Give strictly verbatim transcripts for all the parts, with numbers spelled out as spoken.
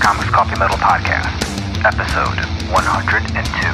Comics Coffee Metal Podcast, episode one hundred two.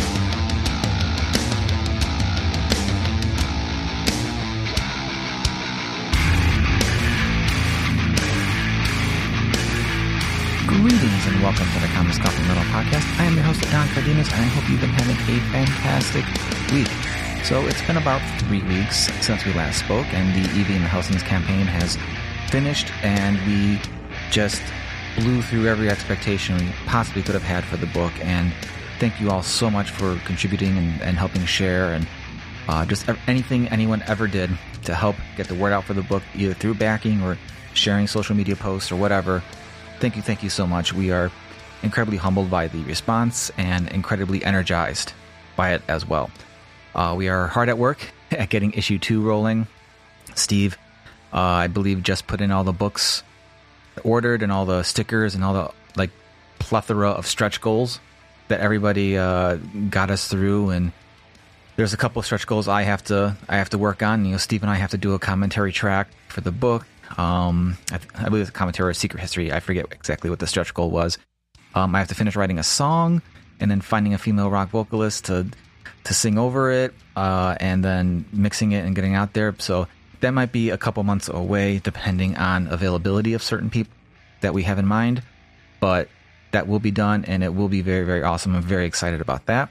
Greetings and welcome to the Comics Coffee Metal Podcast. I am your host, Don Cardenas, and I hope you've been having a fantastic week. So it's been about three weeks since we last spoke, and the Evie and the Helsings campaign has finished, and we just blew through every expectation we possibly could have had for the book. And thank you all so much for contributing and, and helping share, and uh, just anything anyone ever did to help get the word out for the book, either through backing or sharing social media posts or whatever. Thank you, thank you so much. We are incredibly humbled by the response and incredibly energized by it as well. Uh, we are hard at work at getting issue two rolling. Steve, uh, I believe, just put in all the books ordered and all the stickers and all the like plethora of stretch goals that everybody uh, got us through. And there's a couple of stretch goals I have to I have to work on. You know, Steve and I have to do a commentary track for the book. Um, I, I believe it's a commentary or Secret History. I forget exactly what the stretch goal was. Um, I have to finish writing a song and then finding a female rock vocalist to to sing over it, uh, and then mixing it and getting out there. So that might be a couple months away, depending on availability of certain people that we have in mind. But that will be done, and it will be very, very awesome. I'm very excited about that.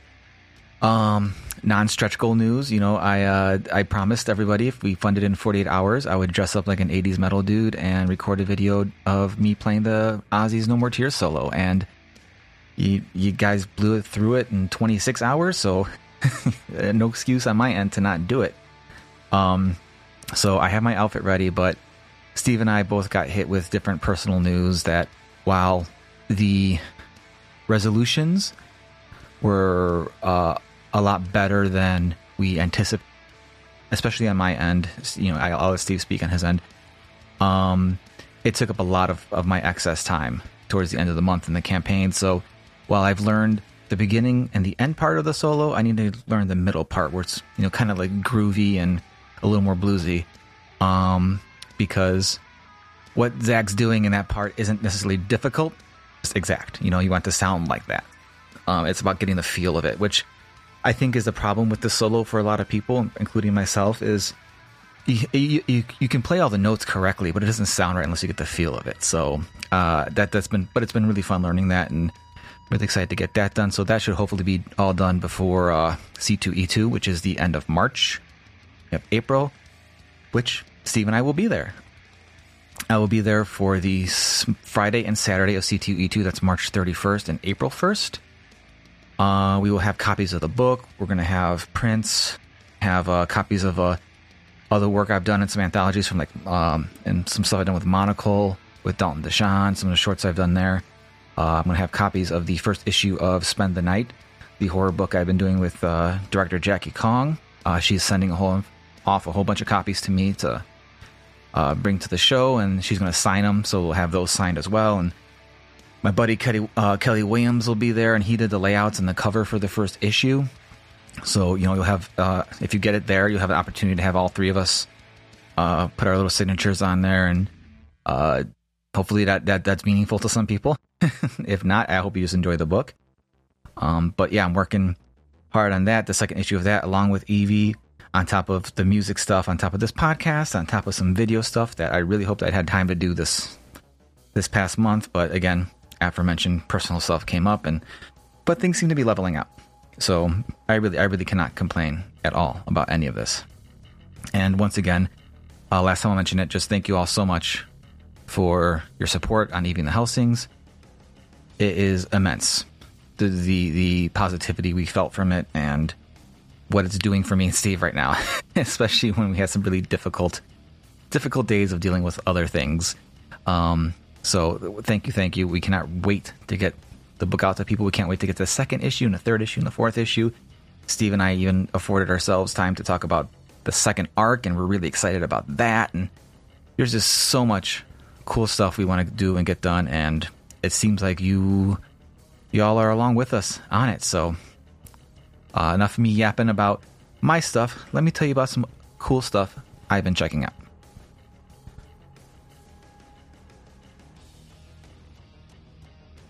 Um, non-stretch goal news, you know, I uh, I promised everybody if we funded in forty-eight hours, I would dress up like an eighties metal dude and record a video of me playing the Ozzy's No More Tears solo. And you you guys blew it through it in twenty-six hours, so no excuse on my end to not do it. Um, so I have my outfit ready, but Steve and I both got hit with different personal news that while the resolutions were uh, a lot better than we anticipated, especially on my end. You know, I'll let Steve speak on his end. Um, it took up a lot of, of my excess time towards the end of the month in the campaign. So while I've learned the beginning and the end part of the solo, I need to learn the middle part where it's, you know, kind of like groovy and a little more bluesy. Um, because what Zach's doing in that part isn't necessarily difficult, it's exact. You know, you want to sound like that. Um, it's about getting the feel of it, which I think is the problem with the solo for a lot of people, including myself, is you, you, you, you can play all the notes correctly, but it doesn't sound right unless you get the feel of it. So uh, that, that's been, but it's been really fun learning that, and really excited to get that done. So that should hopefully be all done before uh, C two E two, which is the end of March. We have April, which Steve and I will be there. I will be there for the Friday and Saturday of C two E two. That's March thirty-first and April first. Uh, we will have copies of the book. We're going to have prints, have uh, copies of uh, other work I've done in some anthologies from like, um, and some stuff I've done with Monocle, with Dalton Deshawn, some of the shorts I've done there. Uh, I'm going to have copies of the first issue of Spend the Night, the horror book I've been doing with uh, director Jackie Kong. Uh, she's sending a whole, off a whole bunch of copies to me to uh, bring to the show, and she's going to sign them, so we'll have those signed as well. And my buddy Kelly, uh, Kelly Williams will be there, and he did the layouts and the cover for the first issue. So, you know, you'll have, uh, if you get it there, you'll have an opportunity to have all three of us uh, put our little signatures on there, and uh, hopefully that, that that's meaningful to some people. If not, I hope you just enjoy the book. Um, but yeah, I'm working hard on that, the second issue of that, along with Evie, on top of the music stuff, on top of this podcast, on top of some video stuff that I really hoped I'd had time to do this this past month. But again, aforementioned personal stuff came up, and but things seem to be leveling out. So I really, I really cannot complain at all about any of this. And once again, uh, last time I mentioned it, just thank you all so much for your support on Evie and the Helsings. It is immense, the the the positivity we felt from it, and what it's doing for me and Steve right now, especially when we had some really difficult, difficult days of dealing with other things. Um, So thank you, thank you. We cannot wait to get the book out to people. We can't wait to get the second issue and the third issue and the fourth issue. Steve and I even afforded ourselves time to talk about the second arc, and we're really excited about that. And there's just so much cool stuff we want to do and get done, and it seems like you y'all are along with us on it. So uh, enough of me yapping about my stuff. Let me tell you about some cool stuff I've been checking out.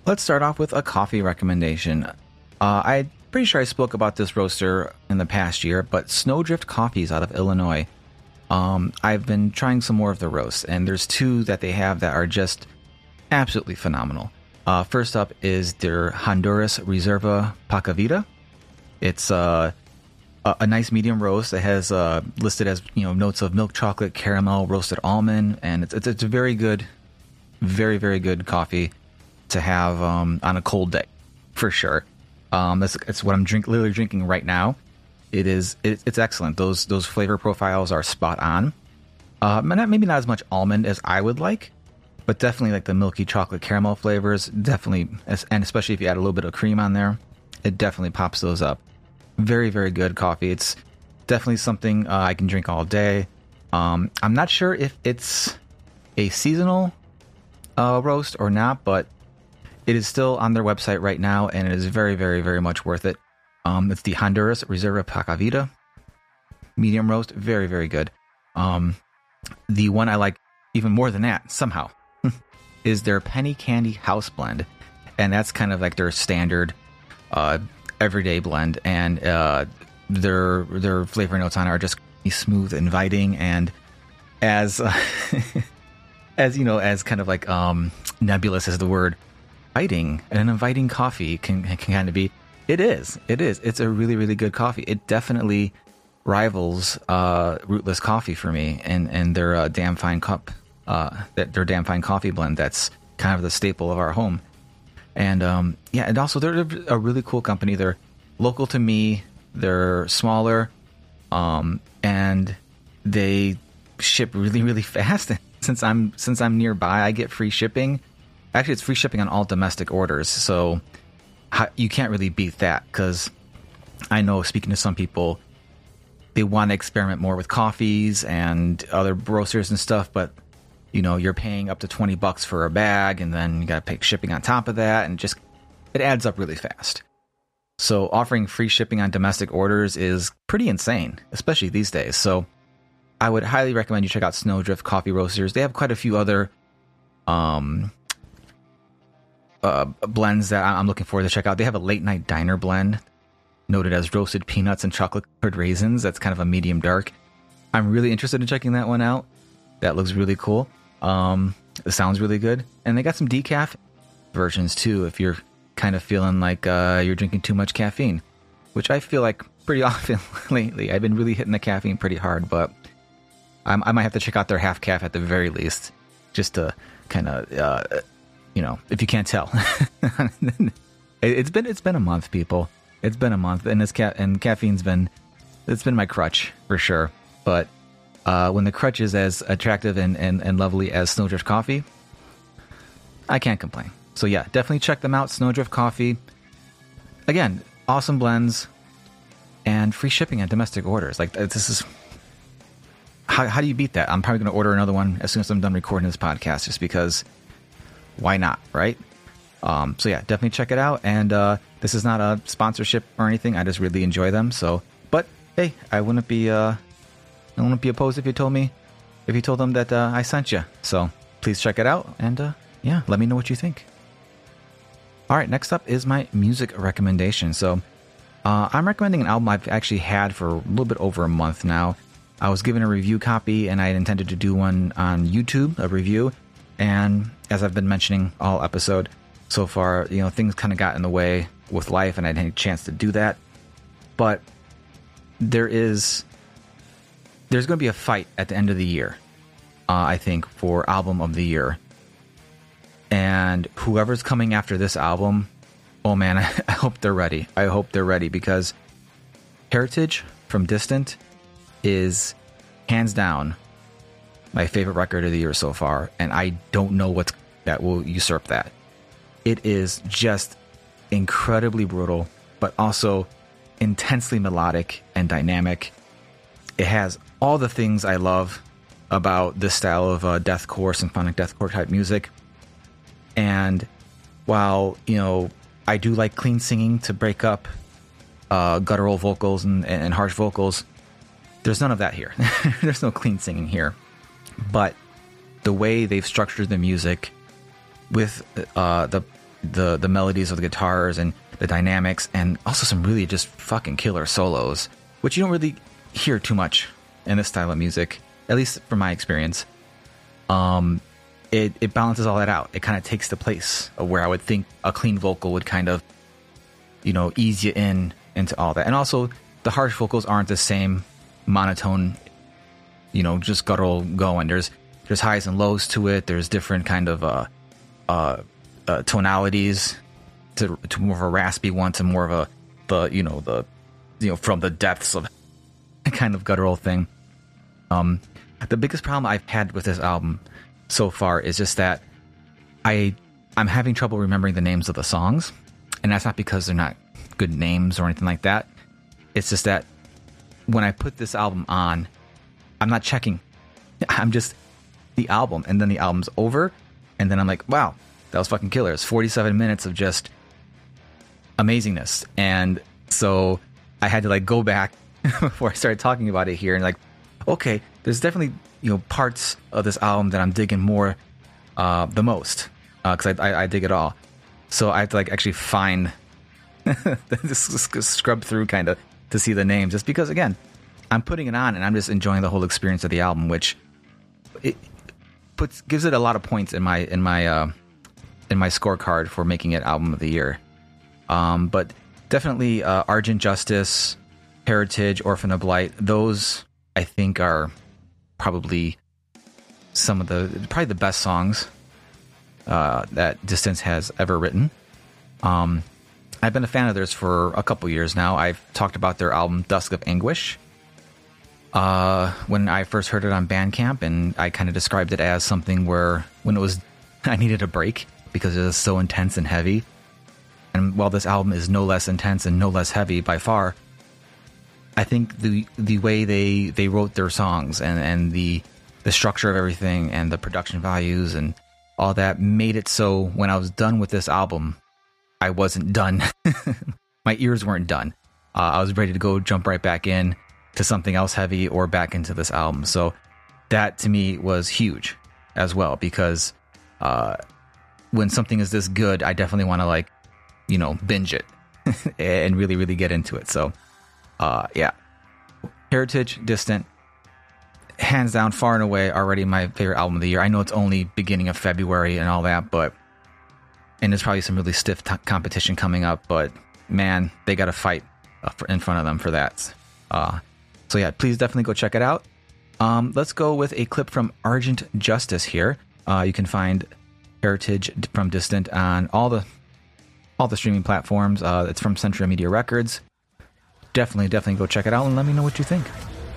Let's start off with a coffee recommendation. Uh, I'm pretty sure I spoke about this roaster in the past year, but Snowdrift Coffees out of Illinois. Um, I've been trying some more of the roasts, and there's two that they have that are just absolutely phenomenal. Uh, first up is their Honduras Reserva Pacavita. It's uh, a, a nice medium roast that has uh, listed as, you know, notes of milk chocolate, caramel, roasted almond, and it's, it's, it's a very good, very, very good coffee to have um, on a cold day, for sure. Um, that's, that's what I'm drink, literally drinking right now. It is, it, it's excellent. Those those flavor profiles are spot on. Uh, not, maybe not as much almond as I would like, but definitely like the milky chocolate caramel flavors. Definitely, and especially if you add a little bit of cream on there, it definitely pops those up. Very, very good coffee. It's definitely something uh, I can drink all day. Um, I'm not sure if it's a seasonal uh, roast or not, but it is still on their website right now, and it is very, very, very much worth it. Um, it's the Honduras Reserva Pacavita medium roast. Very, very good. Um, the one I like even more than that, somehow, is their Penny Candy House Blend. And that's kind of like their standard uh, everyday blend. And uh, their their flavor notes on it are just smooth, inviting, and as, uh, as you know, as kind of like um, nebulous as the word inviting, an inviting coffee can, can kind of be. It is. It is. It's a really, really good coffee. It definitely rivals uh, Rootless Coffee for me, and and their uh, damn fine cup, uh, their damn fine coffee blend. That's kind of the staple of our home. And um, yeah, and also they're a really cool company. They're local to me. They're smaller, um, and they ship really, really fast. since I'm since I'm nearby, I get free shipping. Actually, it's free shipping on all domestic orders, so you can't really beat that, because I know, speaking to some people, they want to experiment more with coffees and other roasters and stuff, but, you know, you're paying up to twenty bucks for a bag, and then you got to pay shipping on top of that, and just, it adds up really fast. So offering free shipping on domestic orders is pretty insane, especially these days. So I would highly recommend you check out Snowdrift Coffee Roasters. They have quite a few other um Uh, blends that I'm looking forward to check out. They have a late night diner blend noted as roasted peanuts and chocolate covered raisins. That's kind of a medium dark. I'm really interested in checking that one out. That looks really cool. Um, it sounds really good. And they got some decaf versions too, if you're kind of feeling like uh, you're drinking too much caffeine, which I feel like pretty often lately. I've been really hitting the caffeine pretty hard, but I'm, I might have to check out their half calf at the very least, just to kind of uh, you know, if you can't tell. it's been it's been a month, people. It's been a month, and this ca- and caffeine's been it's been my crutch for sure. But uh, when the crutch is as attractive and, and, and lovely as Snowdrift Coffee, I can't complain. So yeah, definitely check them out. Snowdrift Coffee. Again, awesome blends and free shipping on domestic orders. Like, this is how how do you beat that? I'm probably going to order another one as soon as I'm done recording this podcast, just because. Why not, right? Um, so yeah, definitely check it out. And uh, this is not a sponsorship or anything. I just really enjoy them. So, but hey, I wouldn't be uh, I wouldn't be opposed if you told me, if you told them that uh, I sent you. So please check it out, and uh, yeah, let me know what you think. All right, next up is my music recommendation. So uh, I'm recommending an album I've actually had for a little bit over a month now. I was given a review copy, and I had intended to do one on YouTube, a review. And as I've been mentioning all episode so far, you know, things kind of got in the way with life, and I didn't have a chance to do that. But there is, there's going to be a fight at the end of the year, uh, I think, for album of the year. And whoever's coming after this album, oh man, I, I hope they're ready. I hope they're ready, because Heritage from Distant is hands down my favorite record of the year so far, and I don't know what's that will usurp that. It is just incredibly brutal, but also intensely melodic and dynamic. It has all the things I love about this style of uh, deathcore, symphonic deathcore type music. And while, you know, I do like clean singing to break up uh, guttural vocals and, and harsh vocals, there's none of that here. There's no clean singing here. But the way they've structured the music with uh, the the the melodies of the guitars and the dynamics, and also some really just fucking killer solos, which you don't really hear too much in this style of music, at least from my experience. Um, it, it balances all that out. It kind of takes the place of where I would think a clean vocal would kind of, you know, ease you in into all that. And also, the harsh vocals aren't the same monotone, you know, just guttural going. There's there's highs and lows to it. There's different kind of uh, uh, uh, tonalities to to more of a raspy one to more of a the you know the you know from the depths of kind of guttural thing. Um, the biggest problem I've had with this album so far is just that I I'm having trouble remembering the names of the songs, and that's not because they're not good names or anything like that. It's just that when I put this album on, I'm not checking. I'm just the album, and then the album's over, and then I'm like, wow, that was fucking killer. It's forty-seven minutes of just amazingness. And so I had to like go back before I started talking about it here and like, okay, there's definitely, you know, parts of this album that I'm digging more uh, the most, because uh, I, I, I dig it all. So I had to like actually find just scrub through kind of to see the names, just because again, I'm putting it on and I'm just enjoying the whole experience of the album, which it puts gives it a lot of points in my in my uh, in my scorecard for making it album of the year. Um, but definitely uh, Argent Justice, Heritage, Orphan of Blight, those I think are probably some of the probably the best songs uh, that Distance has ever written. Um, I've been a fan of theirs for a couple years now. I've talked about their album Dusk of Anguish uh, when I first heard it on Bandcamp, and I kind of described it as something where when it was I needed a break because it was so intense and heavy. And while this album is no less intense and no less heavy by far, I think the the way they, they wrote their songs and, and the the structure of everything and the production values and all that made it so when I was done with this album, I wasn't done. My ears weren't done. Uh, I was ready to go jump right back in to something else heavy or back into this album. So that to me was huge as well, because uh, when something is this good, I definitely want to like, you know, binge it and really, really get into it. So uh, yeah, Heritage, Distant, hands down, far and away already my favorite album of the year. I know it's only beginning of February and all that, but and there's probably some really stiff t- competition coming up, but man, they got to fight uh, for, in front of them for that. Uh, so yeah, please definitely go check it out. Um, let's go with a clip from Argent Justice here. Uh, you can find Heritage from Distant on all the all the streaming platforms. Uh, it's from Century Media Records. Definitely, definitely go check it out and let me know what you think.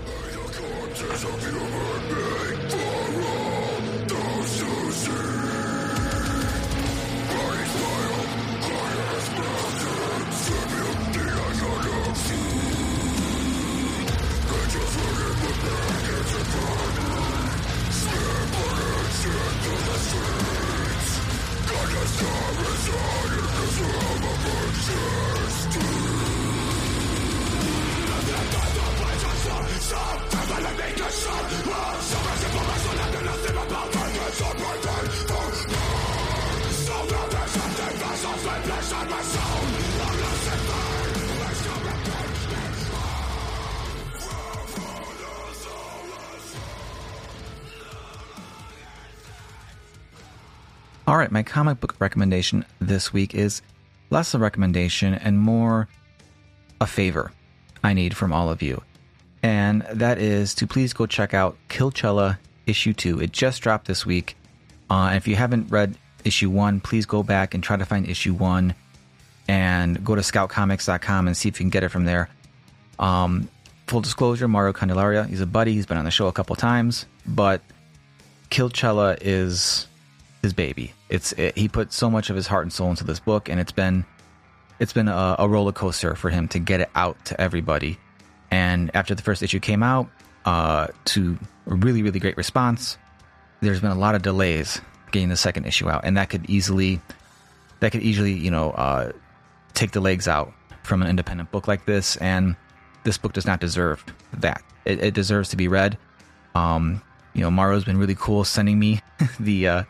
All right, my comic book recommendation this week is less a recommendation and more a favor I need from all of you. And that is to please go check out Killcella issue two. It just dropped this week. Uh, and if you haven't read issue one, please go back and try to find issue one and go to scout comics dot com and see if you can get it from there. Um, full disclosure, Mario Candelaria, he's a buddy. He's been on the show a couple times, but Killcella is his baby. It's it, he put so much of his heart and soul into this book, and it's been it's been a, a roller coaster for him to get it out to everybody. And after the first issue came out, uh, to a really really great response, there's been a lot of delays getting the second issue out, and that could easily that could easily you know uh, take the legs out from an independent book like this. And this book does not deserve that. It, it deserves to be read. Um, you know, Mario's been really cool sending me the. Uh,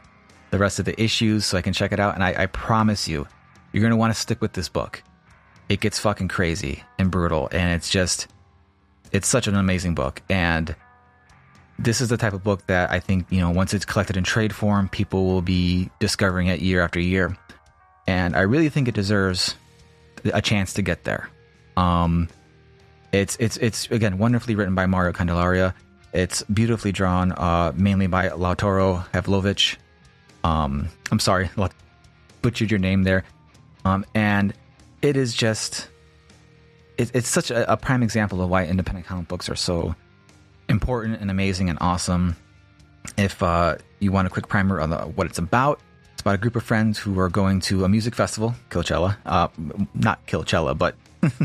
the rest of the issues so I can check it out. And I, I promise you, you're going to want to stick with this book. It gets fucking crazy and brutal. And it's just, it's such an amazing book. And this is the type of book that I think, you know, once it's collected in trade form, people will be discovering it year after year. And I really think it deserves a chance to get there. Um, it's, it's, it's again, wonderfully written by Mario Candelaria. It's beautifully drawn, uh, mainly by Lautaro Havlovich. Um, I'm sorry, butchered your name there. Um, and it is just, it, it's such a, a prime example of why independent comic books are so important and amazing and awesome. If uh, you want a quick primer on the, what it's about, it's about a group of friends who are going to a music festival, Killcella. Uh, not Killcella, but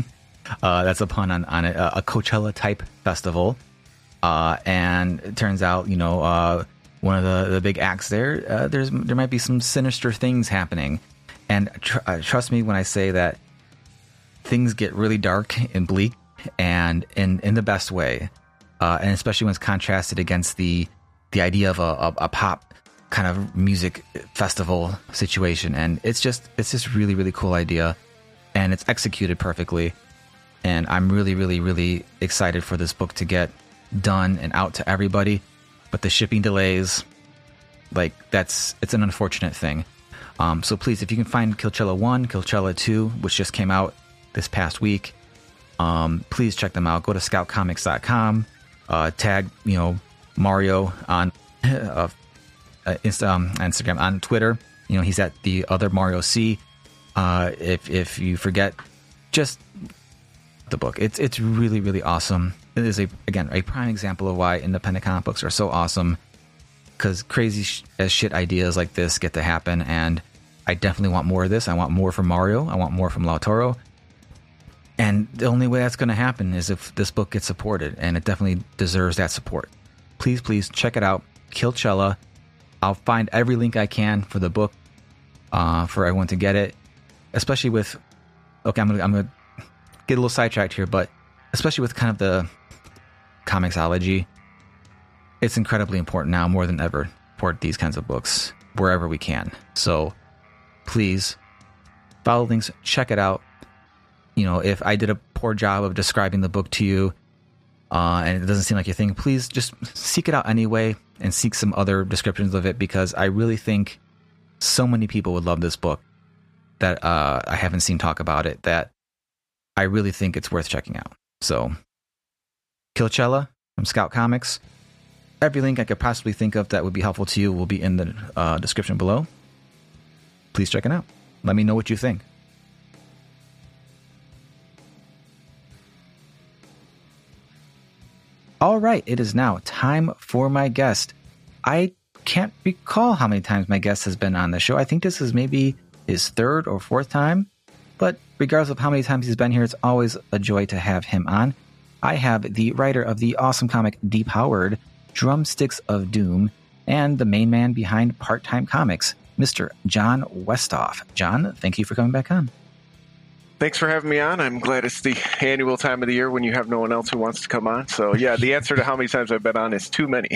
uh, that's a pun on, on a, a Coachella type festival. Uh, and it turns out, you know, uh, one of the, the big acts there, uh, there's there might be some sinister things happening. And tr- uh, trust me when I say that things get really dark and bleak, and in, in the best way. Uh, and especially when it's contrasted against the the idea of a, a, a pop kind of music festival situation. And it's just it's just really, really cool idea. And it's executed perfectly. And I'm really, really, really excited for this book to get done and out to everybody. But the shipping delays, like, that's it's an unfortunate thing. Um, so please, if you can find Killcella one, Killcella two, which just came out this past week, um, please check them out. Go to scout comics dot com, uh, tag, you know, Mario on uh, uh, Insta, um, Instagram, on Twitter. You know, he's at the other Mario C. Uh, if if you forget, just the book. It's it's really, really awesome. It is, a again, a prime example of why independent comic books are so awesome, because crazy sh- as shit ideas like this get to happen, and I definitely want more of this. I want more from Mario. I want more from Lautaro. And the only way that's going to happen is if this book gets supported, and it definitely deserves that support. Please, please check it out. Killcella. I'll find every link I can for the book, uh, for everyone to get it. Especially with, okay, I'm gonna I'm gonna get a little sidetracked here, but especially with kind of the comicsology, it's incredibly important now more than ever to support these kinds of books wherever we can. So please follow links, check it out. You know, if I did a poor job of describing the book to you, uh, and it doesn't seem like your thing, please just seek it out anyway and seek some other descriptions of it, because I really think so many people would love this book that uh, I haven't seen talk about it, that I really think it's worth checking out. So, Killcella from Scout Comics. Every link I could possibly think of that would be helpful to you will be in the uh, description below. Please check it out. Let me know what you think. All right, it is now time for my guest. I can't recall how many times my guest has been on the show. I think this is maybe his third or fourth time. But regardless of how many times he's been here, it's always a joy to have him on. I have the writer of the awesome comic Depowered, Drumsticks of Doom, and the main man behind Part-Time Comics, Mister John Westhoff. John, thank you for coming back on. Thanks for having me on. I'm glad it's the annual time of the year when you have no one else who wants to come on. So, yeah, the answer to how many times I've been on is too many.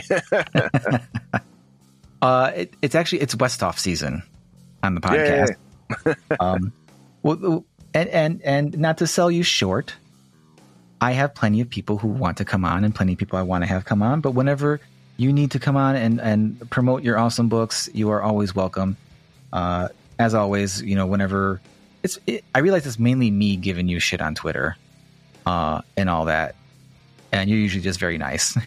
uh, it, it's actually, it's Westhoff season on the podcast. um, well, and, and, and not to sell you short, I have plenty of people who want to come on and plenty of people I want to have come on. But whenever you need to come on and, and promote your awesome books, you are always welcome. Uh, as always, you know, whenever... It's, it, I realize it's mainly me giving you shit on Twitter uh, and all that. And you're usually just very nice.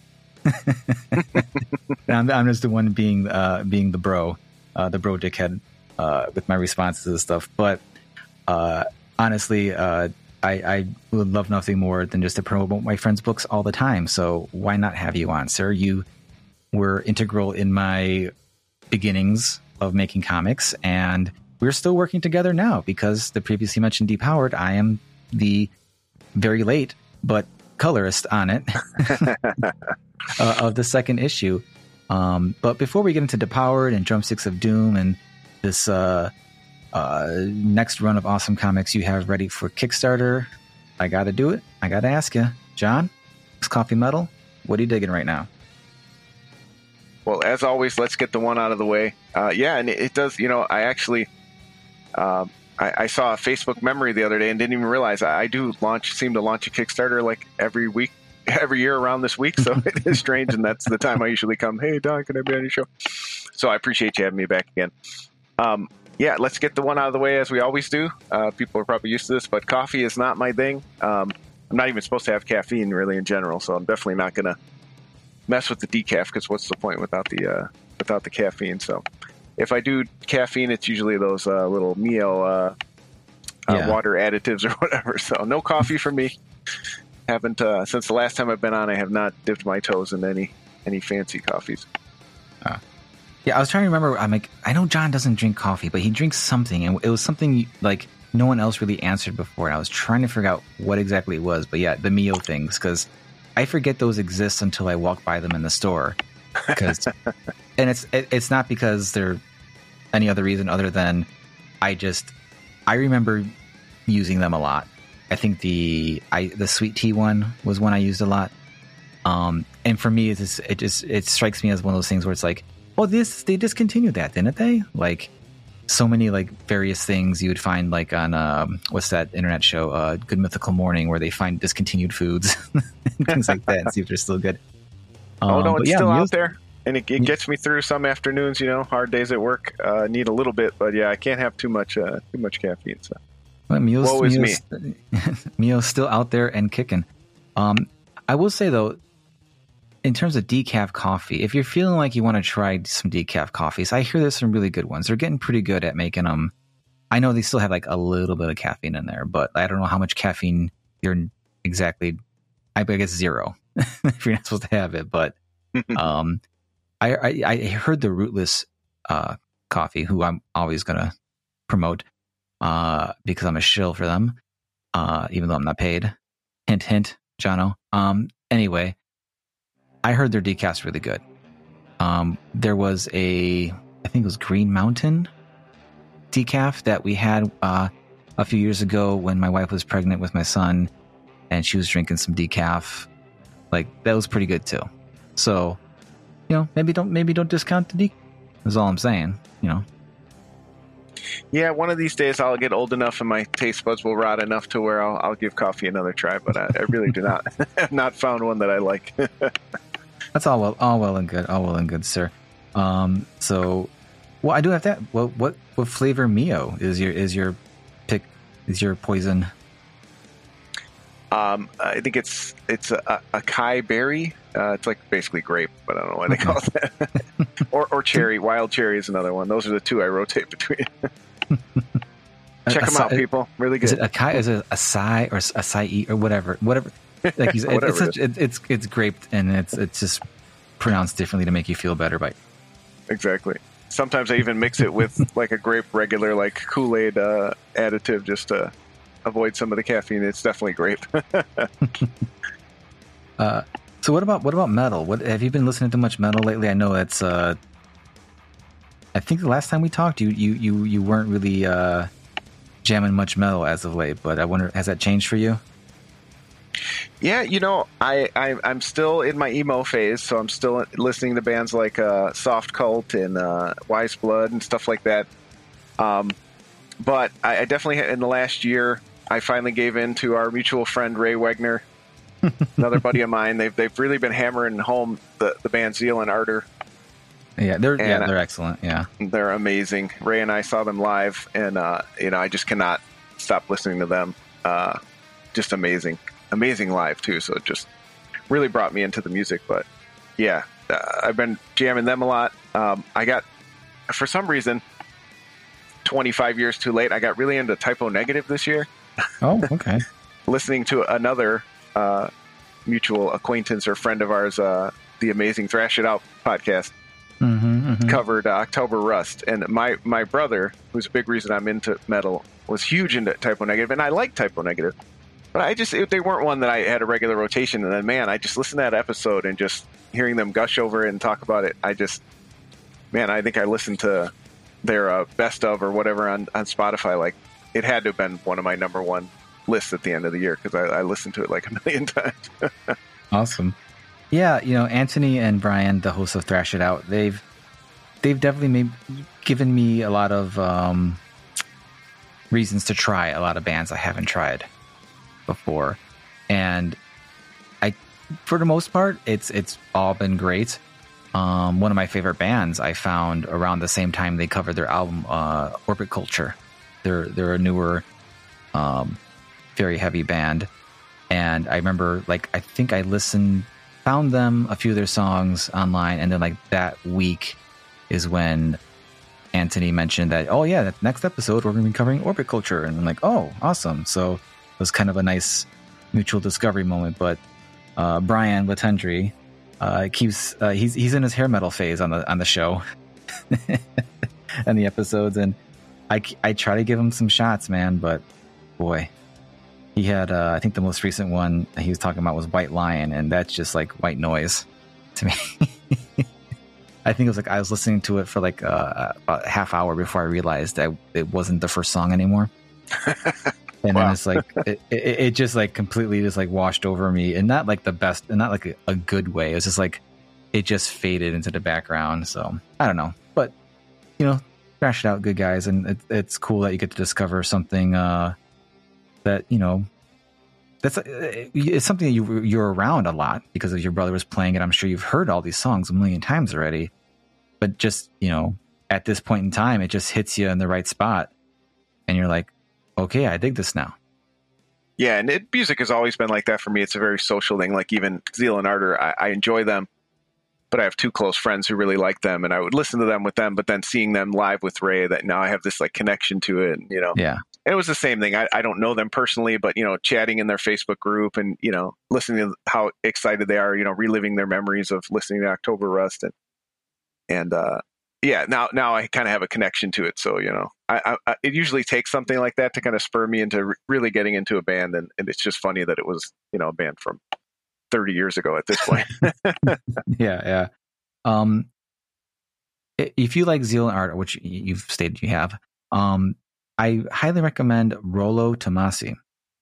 I'm, I'm just the one being uh, being the bro, uh, the bro dickhead uh, with my responses to this stuff. But uh, honestly, uh, I, I would love nothing more than just to promote my friends' books all the time. So why not have you on, sir? You were integral in my beginnings of making comics, and we're still working together now because the previously mentioned Depowered, I am the very late but colorist on it uh, of the second issue. Um, but before we get into Depowered and Drumsticks of Doom and this uh, uh, next run of awesome comics you have ready for Kickstarter, I got to do it. I got to ask you, John, this Coffee Metal, what are you digging right now? Well, as always, let's get the one out of the way. Uh, yeah, and it, it does. You know, I actually, um, I, I saw a Facebook memory the other day and didn't even realize I, I do launch, seem to launch a Kickstarter like every week, every year around this week. So it is strange, and that's the time I usually come. Hey, Don, can I be on your show? So I appreciate you having me back again. Um, yeah, let's get the one out of the way as we always do. Uh, people are probably used to this, but coffee is not my thing. Um, I'm not even supposed to have caffeine really in general, so I'm definitely not going to mess with the decaf because what's the point without the uh, without the caffeine? So if I do caffeine, it's usually those uh, little Mio uh, uh, Yeah. water additives or whatever. So no coffee for me. Haven't uh, since the last time I've been on. I have not dipped my toes in any any fancy coffees. Yeah, I was trying to remember. I'm like, I know John doesn't drink coffee, but he drinks something, and it was something like no one else really answered before. And I was trying to figure out what exactly it was. But yeah, the Mio things, because I forget those exist until I walk by them in the store. Because, and it's it, it's not because they're any other reason other than I just I remember using them a lot. I think the I the sweet tea one was one I used a lot. Um, and for me, it's just, it just it strikes me as one of those things where it's like, oh, this they discontinued that, didn't they? Like so many like various things you would find like on um, what's that internet show, uh, Good Mythical Morning, where they find discontinued foods and things like that and see if they're still good. Um, oh no, but it's yeah, still Mio's- out there, and it, it gets me through some afternoons. You know, hard days at work, uh, need a little bit, but yeah, I can't have too much uh, too much caffeine. So. Well, Mio's, Woe is Mio's, Mio's still out there and kicking. Um, I will say though, in terms of decaf coffee, if you're feeling like you want to try some decaf coffees, I hear there's some really good ones. They're getting pretty good at making them. I know they still have like a little bit of caffeine in there, but I don't know how much caffeine you're exactly. I guess zero if you're not supposed to have it. But um, I, I I heard the Rootless uh, coffee, who I'm always gonna promote uh, because I'm a shill for them, uh, even though I'm not paid. Hint, hint, Jono. Um, anyway. I heard their decaf's really good. Um, there was a, I think it was Green Mountain decaf that we had uh, a few years ago when my wife was pregnant with my son, and she was drinking some decaf. Like that was pretty good too. So, you know, maybe don't maybe don't discount the decaf. That's all I'm saying. You know. Yeah, one of these days I'll get old enough and my taste buds will rot enough to where I'll, I'll give coffee another try. But I, I really do not have not found one that I like. That's all well, all well and good, all well and good, sir. Um, so, well, I do have that. What, what, what flavor Mio is your is your pick? Is your poison? Um, I think it's it's a, a acai berry. Uh, it's like basically grape, but I don't know why they call it that. or or cherry, wild cherry is another one. Those are the two I rotate between. Check them out, people. Really good. Is it acai? Is it acai or acai or whatever? Whatever. Like you said, Whatever it's such, it it, it's it's grape, and it's it's just pronounced differently to make you feel better. By Exactly. Sometimes I even mix it with like a grape regular, like Kool-Aid uh, additive, just to avoid some of the caffeine. It's definitely grape. uh, so what about what about metal? What have you been listening to much metal lately? I know it's. Uh, I think the last time we talked, you you you you weren't really uh, jamming much metal as of late, but I wonder, has that changed for you? Yeah, you know, I, I I'm still in my emo phase, so I'm still listening to bands like uh, Soft Cult and uh, Wise Blood and stuff like that. Um, but I, I definitely, in the last year, I finally gave in to our mutual friend Ray Wegner, another buddy of mine. They've they've really been hammering home the, the band Zeal and Ardor. Yeah, they're And yeah they're excellent. Yeah, they're amazing. Ray and I saw them live, and uh, you know, I just cannot stop listening to them. Uh, just amazing. Amazing live too, so it just really brought me into the music. But yeah, uh, I've been jamming them a lot. Um, I got, for some reason, twenty-five years too late, I got really into Typo Negative this year. Oh, okay. Listening to another uh, mutual acquaintance or friend of ours, uh, the Amazing Thrash It Out podcast, Mm-hmm, mm-hmm. covered uh, October Rust. And my, my brother, who's a big reason I'm into metal, was huge into Typo Negative, and I like Typo Negative. But I just, they weren't one that I had a regular rotation. And then, man, I just listened to that episode and just hearing them gush over it and talk about it. I just, man, I think I listened to their uh, best of or whatever on, on Spotify. Like, it had to have been one of my number one lists at the end of the year because I, I listened to it like a million times. Awesome. Yeah, you know, Anthony and Brian, the hosts of Thrash It Out, they've they've definitely made, given me a lot of um, reasons to try a lot of bands I haven't tried before, and I, for the most part, it's it's all been great. Um, one of my favorite bands I found around the same time they covered their album, uh, Orbit Culture. They're they're a newer, um, very heavy band, and I remember like I think I listened. Found them a few of their songs online, and then like that week is when Anthony mentioned that, oh yeah, that next episode we're going to be covering Orbit Culture, and I'm like, oh, awesome. So it was kind of a nice mutual discovery moment. But uh, Brian Latendry uh, keeps uh, he's he's in his hair metal phase on the on the show and the episodes, and I I try to give him some shots, man, but boy. He had, uh, I think the most recent one he was talking about was White Lion, and that's just like white noise to me. I think it was like I was listening to it for like uh, about a half hour before I realized that it wasn't the first song anymore. And wow. Then it's like, it, it, it just like completely just like washed over me, and not like the best, and not like a, a good way. It was just like, it just faded into the background. So I don't know, but you know, Thrash It Out, good guys. And it, it's cool that you get to discover something, uh, that, you know, that's it's something that you you're around a lot because of your brother was playing it. I'm sure you've heard all these songs a million times already, but just, you know, at this point in time, it just hits you in the right spot, and you're like, okay, I dig this now. Yeah, and it, music has always been like that for me. It's a very social thing. Like even Zeal and Ardor, I, I enjoy them, but I have two close friends who really like them, and I would listen to them with them. But then seeing them live with Ray, that now I have this like connection to it, and, you know, yeah. And it was the same thing. I, I don't know them personally, but, you know, chatting in their Facebook group and, you know, listening to how excited they are, you know, reliving their memories of listening to October Rust. And, and uh, yeah, now now I kind of have a connection to it. So, you know, I, I, it usually takes something like that to kind of spur me into re- really getting into a band. And, and it's just funny that it was, you know, a band from thirty years ago at this point. yeah, yeah. Um, if you like Zeal and Ardor, which you've stated you have, um, I highly recommend Rollo Tomasi.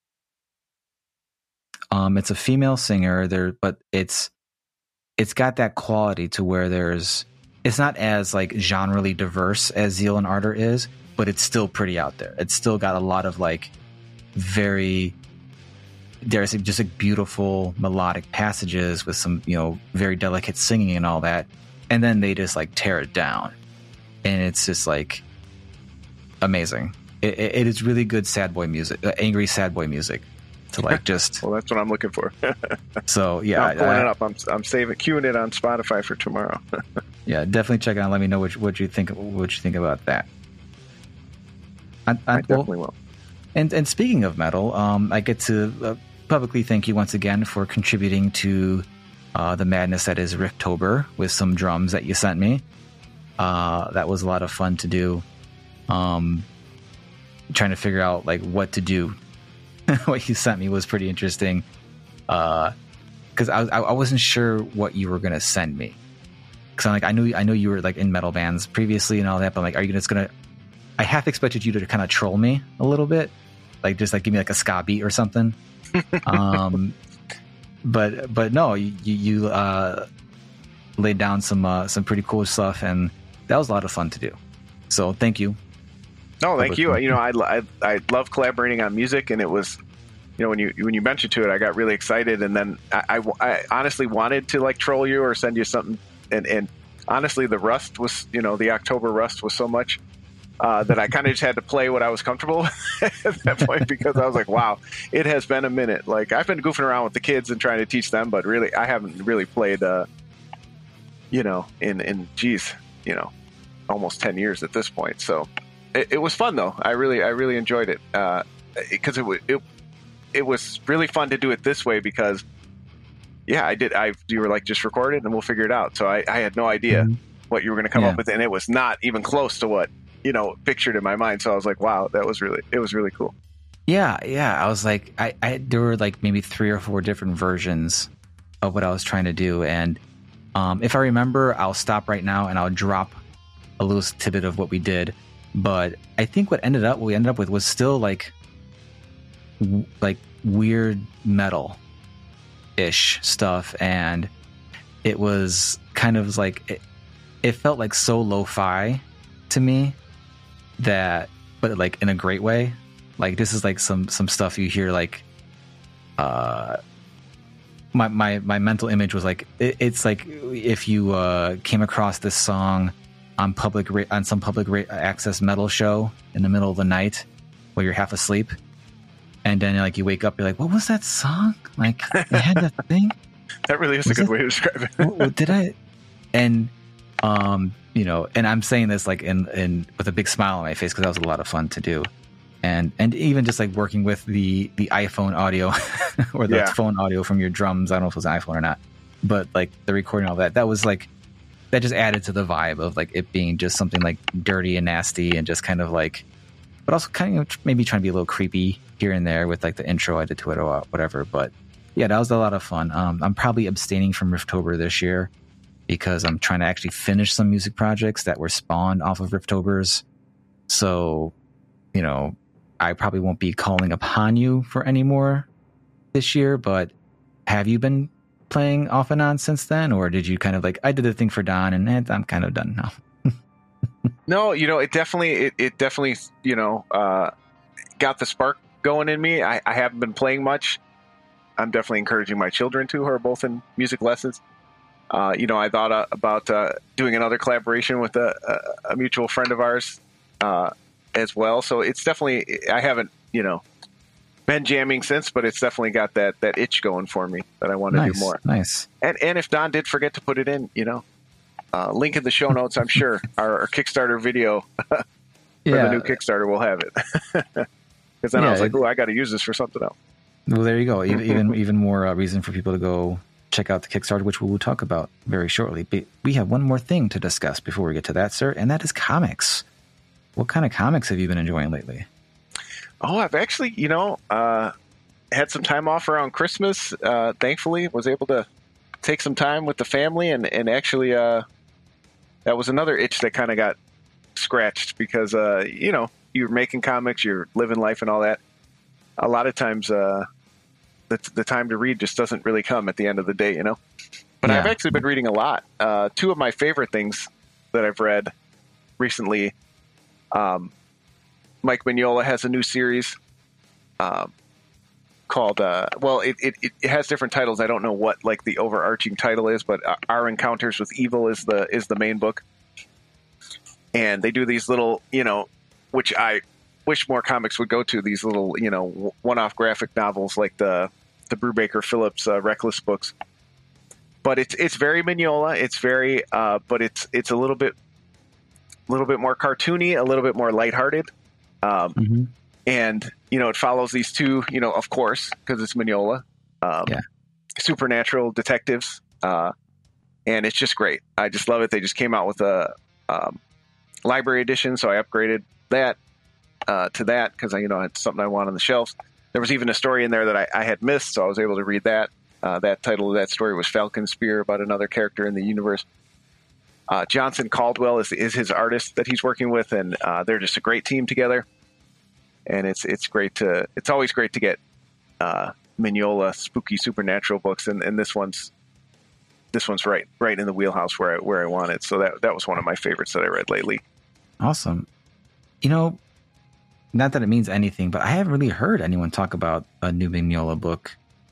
Um, it's a female singer there, but it's it's got that quality to where there's it's not as like genrely diverse as Zeal and Ardor is, but it's still pretty out there. It's still got a lot of like very there's just like beautiful melodic passages with some, you know, very delicate singing and all that, and then they just like tear it down, and it's just like amazing. It, it is really good sad boy music, uh, angry sad boy music, to like just. Well, that's what I'm looking for. So yeah, I'm pulling I, it up. I'm I'm saving, queuing it on Spotify for tomorrow. Yeah, definitely check it out. Let me know what what you think. What you think about that. I, I, I definitely well, will. And and speaking of metal, um, I get to uh, publicly thank you once again for contributing to uh, the madness that is Rifttober with some drums that you sent me. Uh, that was a lot of fun to do. Um. Trying to figure out like what to do. What you sent me was pretty interesting, uh because I, I wasn't sure what you were gonna send me, because I'm like I knew I know you were like in metal bands previously and all that, but I'm like, are you just gonna I half expected you to kind of troll me a little bit, like just like give me like a ska beat or something. um but but no, you you uh laid down some uh some pretty cool stuff, and that was a lot of fun to do, so thank you. No, thank you. You know, I, I I love collaborating on music, and it was, you know, when you when you mentioned to it, I got really excited, and then I, I, I honestly wanted to like troll you or send you something, and, and honestly, the Rust was, you know, the October Rust was so much uh, that I kind of just had to play what I was comfortable with at that point, because I was like, wow, it has been a minute. Like I've been goofing around with the kids and trying to teach them, but really, I haven't really played, uh, you know, in in geez, you know, almost ten years at this point, so. It, it was fun though. I really, I really enjoyed it because uh, it, it, it was really fun to do it this way because, yeah, I did. I you were like, just record it and we'll figure it out. So I, I had no idea mm-hmm. what you were going to come yeah. up with, and it was not even close to what you know pictured in my mind. So I was like, wow, that was really, it was really cool. Yeah, yeah. I was like, I, I there were like maybe three or four different versions of what I was trying to do, and um, if I remember, I'll stop right now and I'll drop a little tidbit of what we did. But I think what ended up, what we ended up with was still like, w- like weird metal-ish stuff, and it was kind of like it, it felt like so lo-fi to me that, but like in a great way. Like this is like some some stuff you hear like uh my my my mental image was like it, it's like if you uh came across this song on public ra- on some public ra- access metal show in the middle of the night while you're half asleep, and then like you wake up, you're like, what was that song? Like it had that thing. That really is was a good it, way to describe it. what, what did I and um you know, and I'm saying this like in in with a big smile on my face because that was a lot of fun to do. And and even just like working with the, the iPhone audio or the Yeah. phone audio from your drums. I don't know if it was an iPhone or not, but like the recording, all that, that was like, that just added to the vibe of like it being just something like dirty and nasty and just kind of like, but also kind of maybe trying to be a little creepy here and there with like the intro I did to it or whatever. But yeah, that was a lot of fun. Um, I'm probably abstaining from Riftober this year because I'm trying to actually finish some music projects that were spawned off of Riftobers. So, you know, I probably won't be calling upon you for any more this year, but have you been playing off and on since then? Or did you kind of like, I did the thing for Don and eh, I'm kind of done now? No, you know, it definitely, it, it definitely, you know, uh, got the spark going in me. I, I haven't been playing much. I'm definitely encouraging my children to, who are both in music lessons. Uh, you know, I thought uh, about uh, doing another collaboration with a, a, a mutual friend of ours, uh, as well. So it's definitely, I haven't, you know, been jamming since, but it's definitely got that, that itch going for me that I want to Nice, do more. nice. And, and if Don did forget to put it in, you know, uh, link in the show notes, I'm sure our, our Kickstarter video for Yeah. the new Kickstarter will have it. Because then I Yeah, was like, it- oh, I got to use this for something else. Well, there you go. Even even, even more uh, reason for people to go check out the Kickstarter, which we will talk about very shortly. But we have one more thing to discuss before we get to that, sir, and that is comics. What kind of comics have you been enjoying lately? Oh, I've actually, you know, uh, had some time off around Christmas. Uh, thankfully, was able to take some time with the family, and and actually, uh, that was another itch that kind of got scratched because, uh, you know, you're making comics, you're living life, and all that. A lot of times, uh, the the time to read just doesn't really come at the end of the day, you know. But Yeah. I've actually been reading a lot. Uh, two of my favorite things that I've read recently. Um, Mike Mignola has a new series um, called, uh, well, it, it, it has different titles. I don't know what like the overarching title is, but Our Encounters with Evil is the is the main book. And they do these little, you know, which I wish more comics would go to, these little, you know, one-off graphic novels like the the Brubaker Phillips uh, Reckless books. But it's it's very Mignola. It's very, uh, but it's it's a little bit a little bit more cartoony, a little bit more lighthearted. Um, Mm-hmm. and, you know, it follows these two, you know, of course, because it's Mignola, um, Yeah. supernatural detectives. Uh, and it's just great. I just love it. They just came out with a um, library edition, so I upgraded that uh, to that because, you know, it's something I want on the shelves. There was even a story in there that I, I had missed, so I was able to read that. Uh, that title of that story was Falcon Spear, about another character in the universe. Uh, Johnson Caldwell is is his artist that he's working with, and uh, they're just a great team together. And it's it's great to it's always great to get uh, Mignola spooky supernatural books, and, and this one's this one's right right in the wheelhouse where I where I want it. So that that was one of my favorites that I read lately. Awesome. You know, not that it means anything, but I haven't really heard anyone talk about a new Mignola book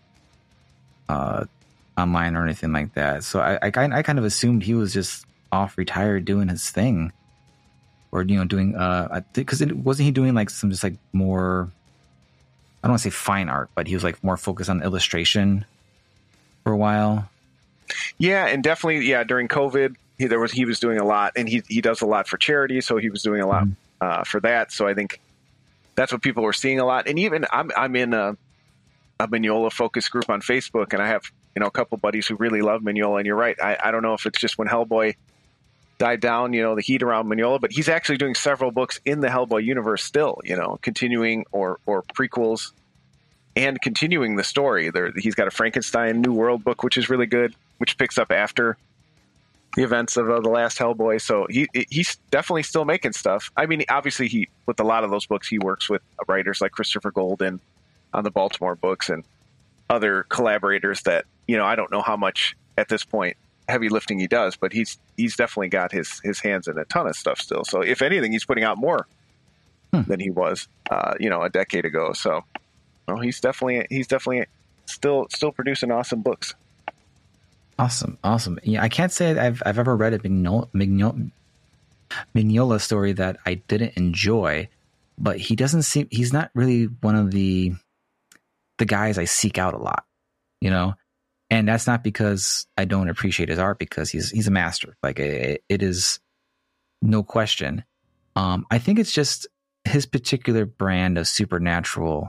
uh, online or anything like that. So I, I, kind- I kind of assumed he was just off retired doing his thing, or, you know, doing, uh, because it wasn't he doing like some just like more, I don't want to say fine art, but he was like more focused on illustration for a while. Yeah, and definitely, yeah. During COVID, he there was he was doing a lot, and he he does a lot for charity, so he was doing a lot Mhm. uh, for that. So I think that's what people were seeing a lot. And even I'm I'm in a, a Mignola focus group on Facebook, and I have, you know, a couple buddies who really love Mignola. And you're right, I, I don't know if it's just when Hellboy died down, you know, the heat around Mignola, but he's actually doing several books in the Hellboy universe still, you know, continuing or or prequels and continuing the story. There, he's got a Frankenstein New World book, which is really good, which picks up after the events of uh, the last Hellboy. So he he's definitely still making stuff. I mean, obviously, he with a lot of those books, he works with writers like Christopher Golden on the Baltimore books and other collaborators that, you know, I don't know how much at this point heavy lifting he does, but he's he's definitely got his his hands in a ton of stuff still. So if anything, he's putting out more hmm. than he was, uh, you know, a decade ago. So, well, he's definitely he's definitely still still producing awesome books. Awesome, awesome. Yeah, I can't say I've I've ever read a Mignola, Mignola, Mignola story that I didn't enjoy, but he doesn't seem he's not really one of the the guys I seek out a lot, you know. And that's not because I don't appreciate his art, because he's he's a master. Like it, it is no question. Um, I think it's just his particular brand of supernatural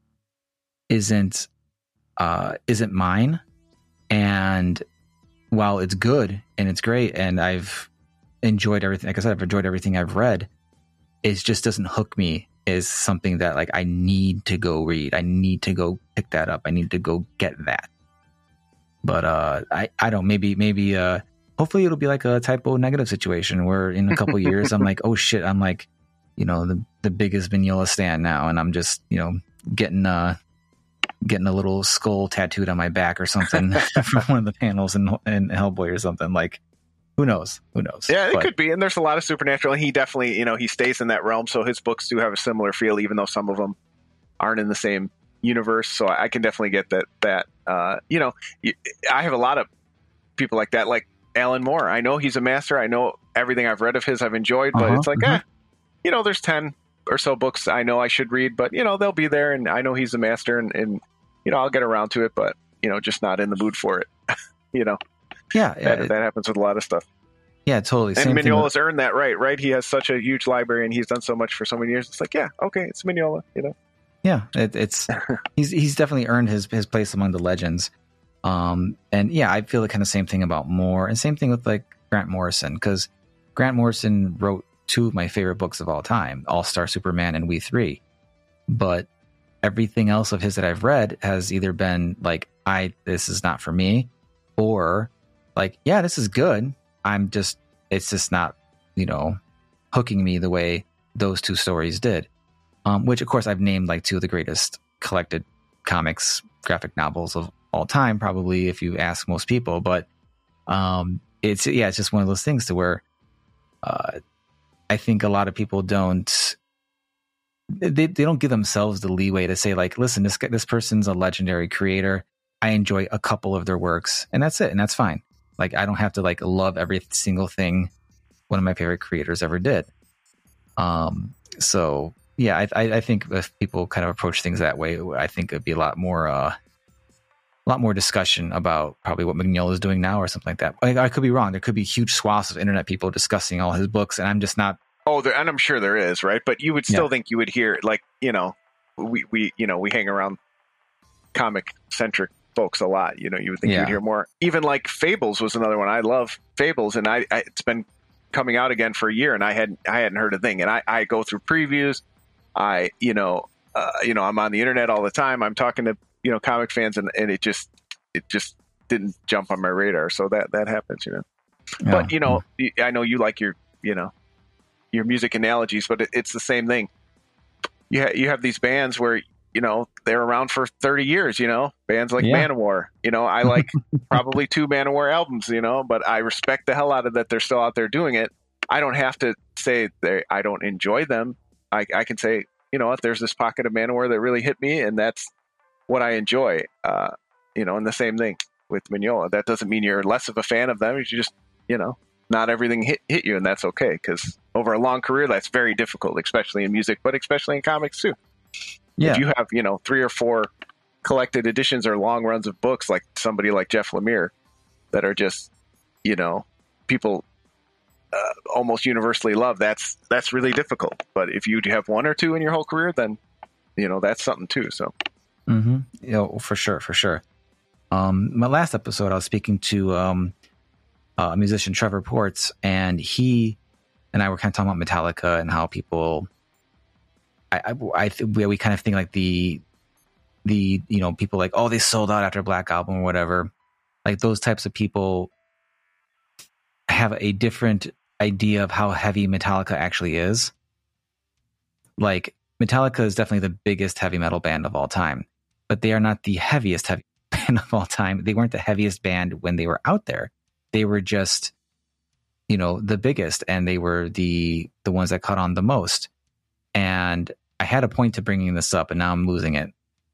isn't uh, isn't mine. And while it's good and it's great, and I've enjoyed everything, like I said, I've enjoyed everything I've read, it just doesn't hook me as something that like I need to go read. I need to go pick that up. I need to go get that. But uh, I, I don't, maybe, maybe, uh, hopefully it'll be like a typo negative situation where in a couple of years, I'm like, oh shit, I'm like, you know, the, the biggest Mignola stan now. And I'm just, you know, getting, uh, getting a little skull tattooed on my back or something from one of the panels in, in Hellboy or something. Like, who knows? Who knows? Yeah, it but, could be. And there's a lot of supernatural. And he definitely, you know, he stays in that realm. So his books do have a similar feel, even though some of them aren't in the same universe. So I can definitely get that, that, uh, you know, I have a lot of people like that, like Alan Moore. I know he's a master. I know everything I've read of his, I've enjoyed, but uh-huh, it's like, uh-huh. eh, you know, there's ten or so books I know I should read, but you know, they'll be there and I know he's a master and, and, you know, I'll get around to it, but you know, just not in the mood for it. you know, yeah, yeah that, it, that happens with a lot of stuff. Yeah, totally. And Same Mignola's with, earned that right, right? He has such a huge library and he's done so much for so many years. It's like, yeah, okay, it's Mignola, you know? Yeah, it, it's he's he's definitely earned his his place among the legends. Um, and yeah, I feel the kind of same thing about Moore, and same thing with like Grant Morrison, because Grant Morrison wrote two of my favorite books of all time, All-Star Superman and We Three. But everything else of his that I've read has either been like, I this is not for me, or like, yeah, this is good. I'm just it's just not, you know, hooking me the way those two stories did. Um, which, of course, I've named like two of the greatest collected comics, graphic novels of all time, probably, if you ask most people. But um, it's yeah, it's just one of those things to where uh, I think a lot of people don't they they don't give themselves the leeway to say like, listen, this this person's a legendary creator. I enjoy a couple of their works, and that's it, and that's fine. Like, I don't have to like love every single thing one of my favorite creators ever did. Um, so. Yeah, I, I think if people kind of approach things that way, I think it'd be a lot more, uh, a lot more discussion about probably what Mignola is doing now or something like that. I, I could be wrong. There could be huge swaths of internet people discussing all his books, and I'm just not. Oh, there, and I'm sure there is, right? But you would still yeah. think you would hear, like, you know, we, we you know we hang around comic centric folks a lot. You know, you would think yeah. you would hear more. Even like Fables was another one. I love Fables, and I, I it's been coming out again for a year, and I hadn't I hadn't heard a thing. And I, I go through previews. I, you know, uh, you know, I'm on the internet all the time. I'm talking to, you know, comic fans, and, and it just, it just didn't jump on my radar. So that, that happens, you know, yeah. But, you know, I know you like your, you know, your music analogies, but it, it's the same thing. You ha- you have these bands where, you know, they're around for thirty years, you know, bands like yeah. Manowar, you know, I like probably two Manowar albums, you know, but I respect the hell out of that. They're still out there doing it. I don't have to say they, I don't enjoy them. I, I can say, you know what, there's this pocket of Manowar that really hit me, and that's what I enjoy. Uh, you know, and the same thing with Mignola. That doesn't mean you're less of a fan of them. You just, you know, not everything hit, hit you, and that's okay, because over a long career, that's very difficult, especially in music, but especially in comics too. Yeah. If you have, you know, three or four collected editions or long runs of books, like somebody like Jeff Lemire, that are just, you know, people Uh, almost universally loved, that's that's really difficult. But if you have one or two in your whole career, then you know that's something too. So, mm-hmm. you know, for sure, for sure. Um, my last episode, I was speaking to um, uh, musician Trevor Ports, and he and I were kind of talking about Metallica and how people, I, I, I th- we, we kind of think like the the you know people like, oh, they sold out after Black Album or whatever. Like those types of people have a different idea of how heavy Metallica actually is. Like Metallica is definitely the biggest heavy metal band of all time, but they are not the heaviest heavy band of all time. They weren't the heaviest band when they were out there. they were just, you know, the biggest, and they were the the ones that caught on the most. And I had a point to bringing this up, and now I'm losing it.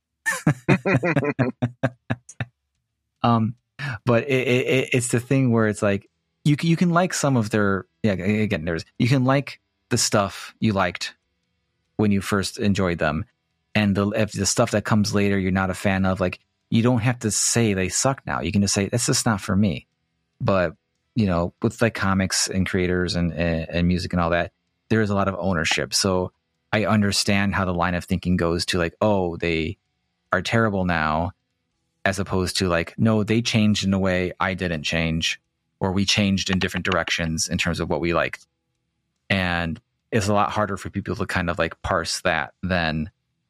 um, but it, it, it's the thing where it's like you can, you can like some of their yeah again there's you can like the stuff you liked when you first enjoyed them, and the if the stuff that comes later you're not a fan of, like you don't have to say they suck now. You can just say that's just not for me. But you know, with like comics and creators and, and and music and all that, there is a lot of ownership. So I understand how the line of thinking goes to like, oh, they are terrible now, as opposed to like, no, they changed in a way I didn't change, or we changed in different directions in terms of what we liked. And it's a lot harder for people to kind of like parse that than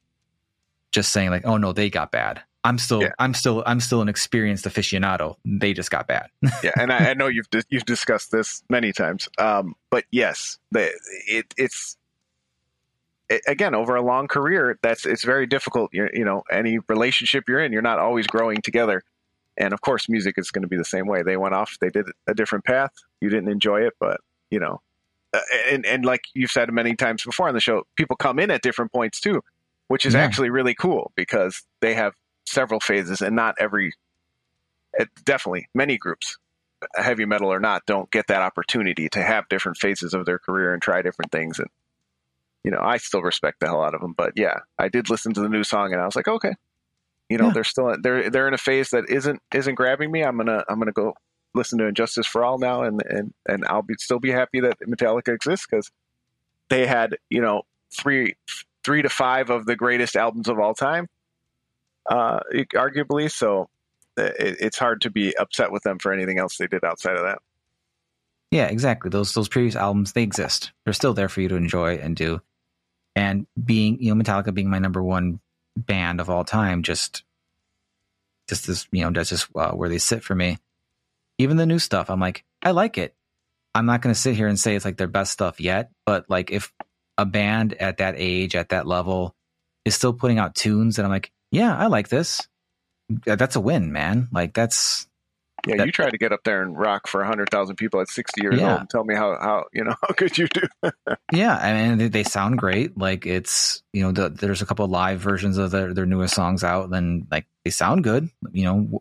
just saying like, oh no, they got bad. I'm still, yeah. I'm still, I'm still an experienced aficionado. They just got bad. Yeah, and I, I know you've you've discussed this many times, um, but yes, the, it, it's it, again over a long career. That's it's very difficult. You're, you know, any relationship you're in, you're not always growing together. And of course, music is going to be the same way. They went off, they did a different path. You didn't enjoy it, but you know, uh, and and like you've said many times before on the show, people come in at different points too, which is yeah. actually really cool because they have several phases, and not every it, definitely many groups, heavy metal or not, don't get that opportunity to have different phases of their career and try different things. And you know, I still respect the hell out of them, but yeah, I did listen to the new song and I was like, okay, you know, yeah. they're still they're they're in a phase that isn't isn't grabbing me. I'm gonna I'm gonna go listen to Injustice for All now, and and and I'll be still be happy that Metallica exists because they had, you know, three three to five of the greatest albums of all time. Uh, arguably, so it, it's hard to be upset with them for anything else they did outside of that. Yeah, exactly. Those those previous albums, they exist. They're still there for you to enjoy and do. And being, you know, Metallica being my number one band of all time, just, just this, you know, that's just uh, where they sit for me. Even the new stuff, I'm like, I like it. I'm not going to sit here and say it's like their best stuff yet, but like if a band at that age, at that level, is still putting out tunes that I'm like, yeah, I like this. That's a win, man. Like that's yeah. that, you try to get up there and rock for a hundred thousand people at sixty years yeah. old, and tell me how how you know how good you do. Yeah, I mean they, they sound great. Like it's you know the, there's a couple of live versions of their their newest songs out, and like they sound good. You know,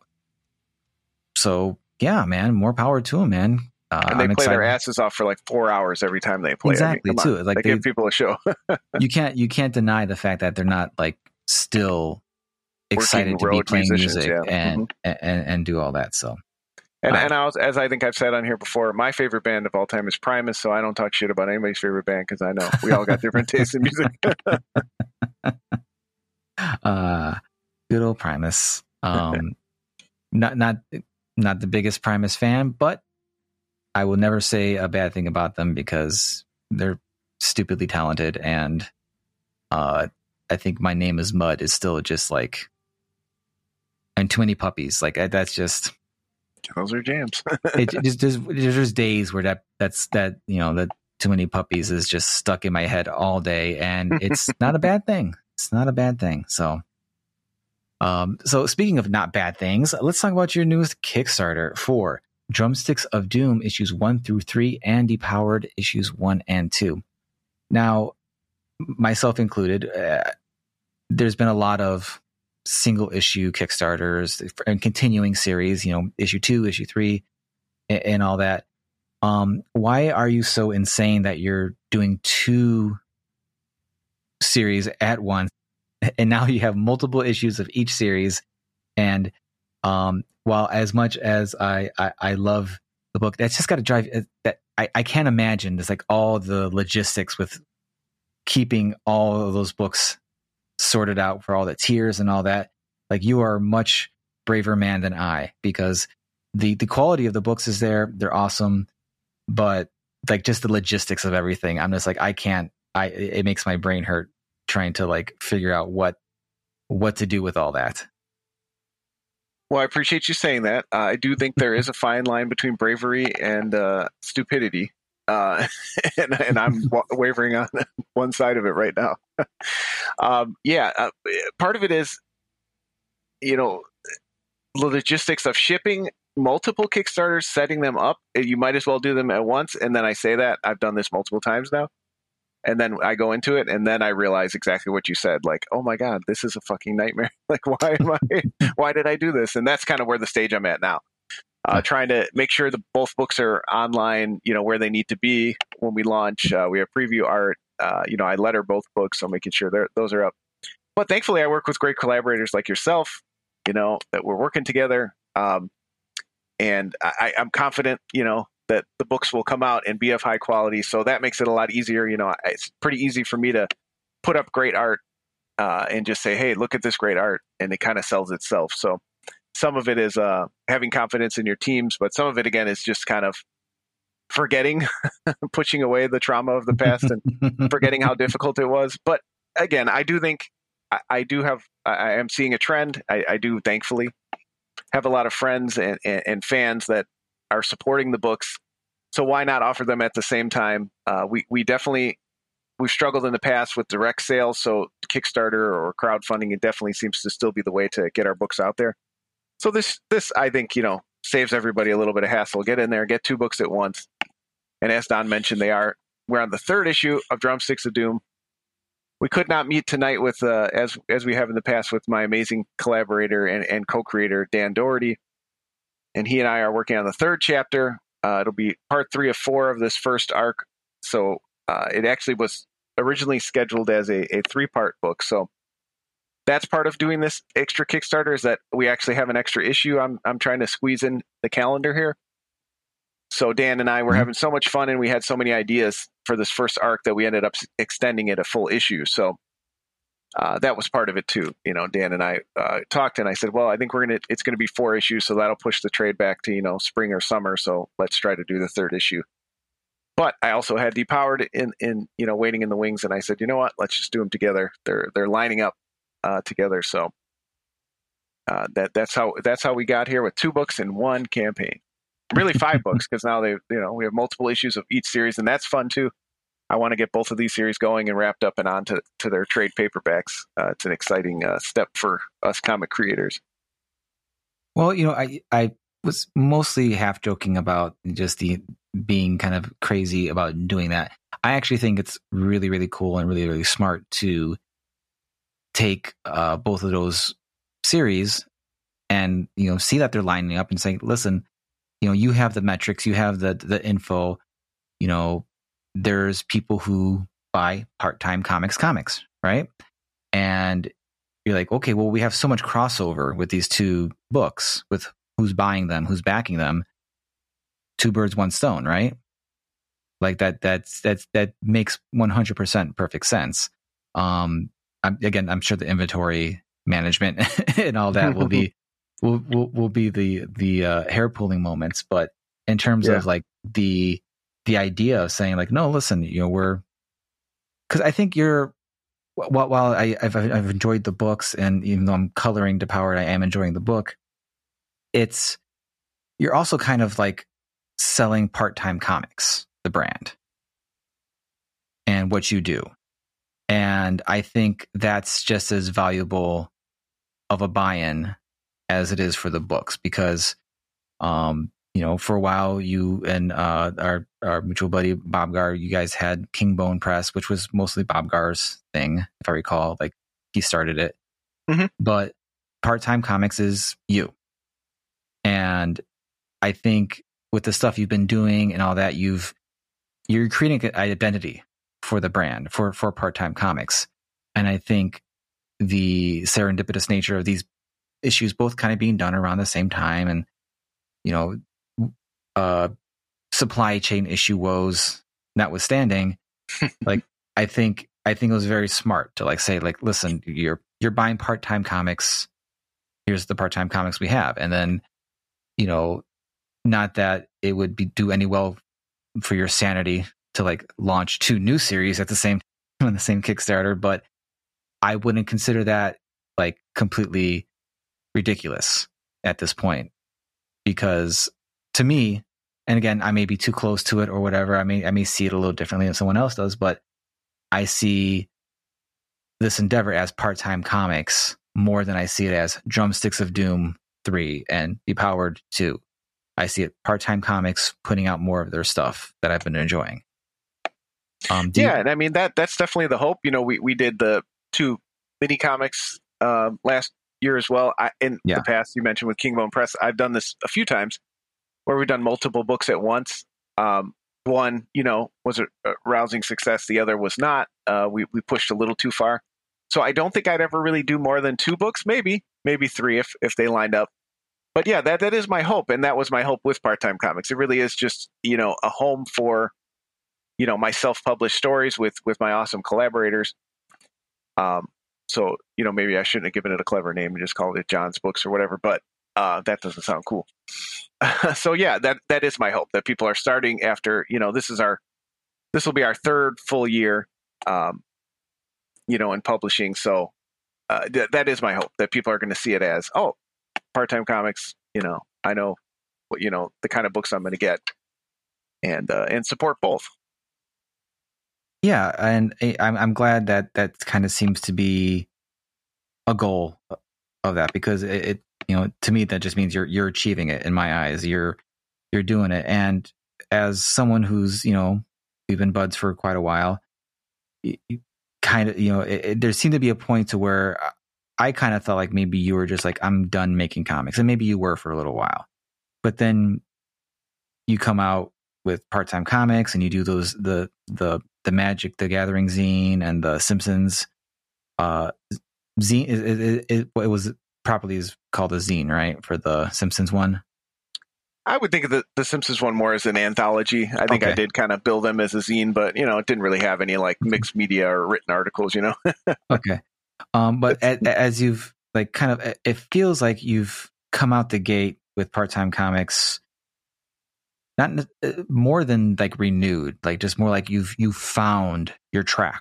so yeah, man, more power to them, man. Uh, and they I'm play excited. their asses off for like four hours every time they play. Exactly, I mean, too. on. Like they, they give people a show. you can't you can't deny the fact that they're not like still excited to be playing music yeah. and, mm-hmm. and and do all that. So, and uh, and I was, as I think I've said on here before, my favorite band of all time is Primus. So I don't talk shit about anybody's favorite band because I know we all got different tastes in music. uh, good old Primus. Um, not not not the biggest Primus fan, but I will never say a bad thing about them because they're stupidly talented, and uh, I think My Name Is Mud is still just like. And Too Many Puppies, like that's just those are jams. it just there's, there's just days where that that's that you know that Too Many Puppies is just stuck in my head all day, and it's not a bad thing. It's not a bad thing. So, um, so speaking of not bad things, let's talk about your newest Kickstarter for Drumsticks of Doom issues one through three and Depowered issues one and two. Now, myself included, uh, there's been a lot of single issue Kickstarters and continuing series, you know, issue two, issue three, and, and all that. Um, why are you so insane that you're doing two series at once, and now you have multiple issues of each series? And um, while as much as I, I, I love the book, that's just got to drive that I, I can't imagine just like all the logistics with keeping all of those books sorted out for all the tiers and all that. Like you are a much braver man than I, because the the quality of the books is there, they're awesome, but like just the logistics of everything, I'm just like I can't I it makes my brain hurt trying to like figure out what what to do with all that. Well, I appreciate you saying that. uh, I do think there is a fine line between bravery and uh stupidity, uh and, and I'm wa- wavering on one side of it right now. um yeah uh, part of it is, you know, the logistics of shipping multiple Kickstarters, setting them up, you might as well do them at once. And then I say that I've done this multiple times now. And then I go into it, and then I realize exactly what you said. Like, oh my God, this is a fucking nightmare. Like, why am I, why did I do this? And that's kind of where the stage I'm at now. Uh, trying to make sure that both books are online, you know, where they need to be when we launch. Uh, we have preview art. Uh, you know, I letter both books, so making sure they're, those are up. But thankfully, I work with great collaborators like yourself, you know, that we're working together. Um, and I, I'm confident, you know, that the books will come out and be of high quality. So that makes it a lot easier. You know, it's pretty easy for me to put up great art uh, and just say, hey, look at this great art. And it kind of sells itself. So some of it is uh, having confidence in your teams, but some of it, again, is just kind of forgetting, pushing away the trauma of the past and forgetting how difficult it was. But again, I do think I, I do have, I am seeing a trend. I, I do thankfully have a lot of friends and, and, and fans that are supporting the books. So why not offer them at the same time? Uh, we, we definitely, we've struggled in the past with direct sales. So Kickstarter or crowdfunding, it definitely seems to still be the way to get our books out there. So this, this I think, you know, saves everybody a little bit of hassle. Get in there, get two books at once. And as Don mentioned, they are, we're on the third issue of Drumsticks of Doom. We could not meet tonight with, uh, as as we have in the past, with my amazing collaborator and, and co-creator, Dan Doherty. And he and I are working on the third chapter. Uh, it'll be part three of four of this first arc. So uh, it actually was originally scheduled as a, a three-part book. So that's part of doing this extra Kickstarter, is that we actually have an extra issue I'm I'm trying to squeeze in the calendar here. So Dan and I were having so much fun, and we had so many ideas for this first arc that we ended up extending it a full issue. So uh, that was part of it too. You know, Dan and I uh, talked, and I said, well, I think we're going to, it's going to be four issues. So that'll push the trade back to, you know, spring or summer. So let's try to do the third issue. But I also had Depowered in, in, you know, waiting in the wings. And I said, you know what, let's just do them together. They're, they're lining up uh, together. So uh, that, that's how, that's how we got here with two books in one campaign. Really five books, because now they, you know, we have multiple issues of each series, and that's fun too. I want to get both of these series going and wrapped up and onto to their trade paperbacks. Uh, it's an exciting uh, step for us comic creators. Well, you know, I I was mostly half joking about just the being kind of crazy about doing that. I actually think it's really, really cool and really, really smart to take uh, both of those series and, you know, see that they're lining up and say, listen, you know, you have the metrics, you have the the info, you know, there's people who buy part-time comics comics, right? And you're like, okay, well, we have so much crossover with these two books, with who's buying them, who's backing them. Two birds, one stone, right? Like that, that's, that's, that makes one hundred percent perfect sense. Um, I'm, again, I'm sure the inventory management and all that will be, will, will, will be the, the, uh, hair pulling moments. But in terms yeah. of like the, the idea of saying like, no, listen, you know, we're, cause I think you're, while, while I, I've, I've enjoyed the books, and even though I'm coloring Depowered, I am enjoying the book. It's, you're also kind of like selling part-time comics, the brand, and what you do. And I think that's just as valuable of a buy-in as it is for the books, because, um, you know, for a while, you and uh, our our mutual buddy Bob Gar, you guys had King Bone Press, which was mostly Bob Gar's thing, if I recall. Like, he started it. Mm-hmm. But part-time comics is you. And I think with the stuff you've been doing and all that, you've you're creating an identity for the brand, for for part-time comics. And I think the serendipitous nature of these issues both kind of being done around the same time, and, you know, uh, supply chain issue woes notwithstanding, like I think I think it was very smart to like say like, listen, you're you're buying part-time comics. Here's the part-time comics we have, and then, you know, not that it would be do any well for your sanity to like launch two new series at the same time on the same Kickstarter, but I wouldn't consider that like completely ridiculous at this point, because to me, and again, I may be too close to it or whatever, I may I may see it a little differently than someone else does, but I see this endeavor as part-time comics more than I see it as Drumsticks of Doom three and Depowered two. I see it Part-Time Comics putting out more of their stuff that I've been enjoying. Um, yeah, you, and I mean that that's definitely the hope. You know, we, we did the two mini comics uh, last year as well. I, in yeah. the past, you mentioned with Kingbone Press, I've done this a few times where we've done multiple books at once. Um, one, you know, was a, a rousing success. The other was not. Uh, we we pushed a little too far. So I don't think I'd ever really do more than two books, maybe maybe three if if they lined up. But yeah, that that is my hope, and that was my hope with Part-Time Comics. It really is just, you know, a home for, you know, my self-published stories with with my awesome collaborators. Um, so, you know, maybe I shouldn't have given it a clever name and just called it John's Books or whatever, but uh, that doesn't sound cool. So yeah, that that is my hope, that people are starting after, you know, this is our, this will be our third full year, um, you know, in publishing. So uh, th- that is my hope, that people are going to see it as, oh, Part-Time Comics, you know, I know what, you know, the kind of books I'm going to get, and uh, and support both. Yeah, and I'm I'm glad that that kind of seems to be a goal of that, because it, it you know, to me that just means you're you're achieving it in my eyes. You're you're doing it, and as someone who's, you know, we've been buds for quite a while, you, you kind of, you know, it, it, there seemed to be a point to where I kind of felt like maybe you were just like, I'm done making comics, and maybe you were for a little while, but then you come out with Part-Time Comics and you do those the the the Magic the Gathering zine and the Simpsons uh, zine. It, it, it, it was properly is called a zine, right, for the Simpsons one? I would think of the, the Simpsons one more as an anthology. I think Okay. I did kind of bill them as a zine, but, you know, it didn't really have any like mixed media or written articles, you know? Okay. Um, but as, as you've like kind of, it feels like you've come out the gate with Part-Time Comics, not more than like renewed, like just more like you've, you found your track.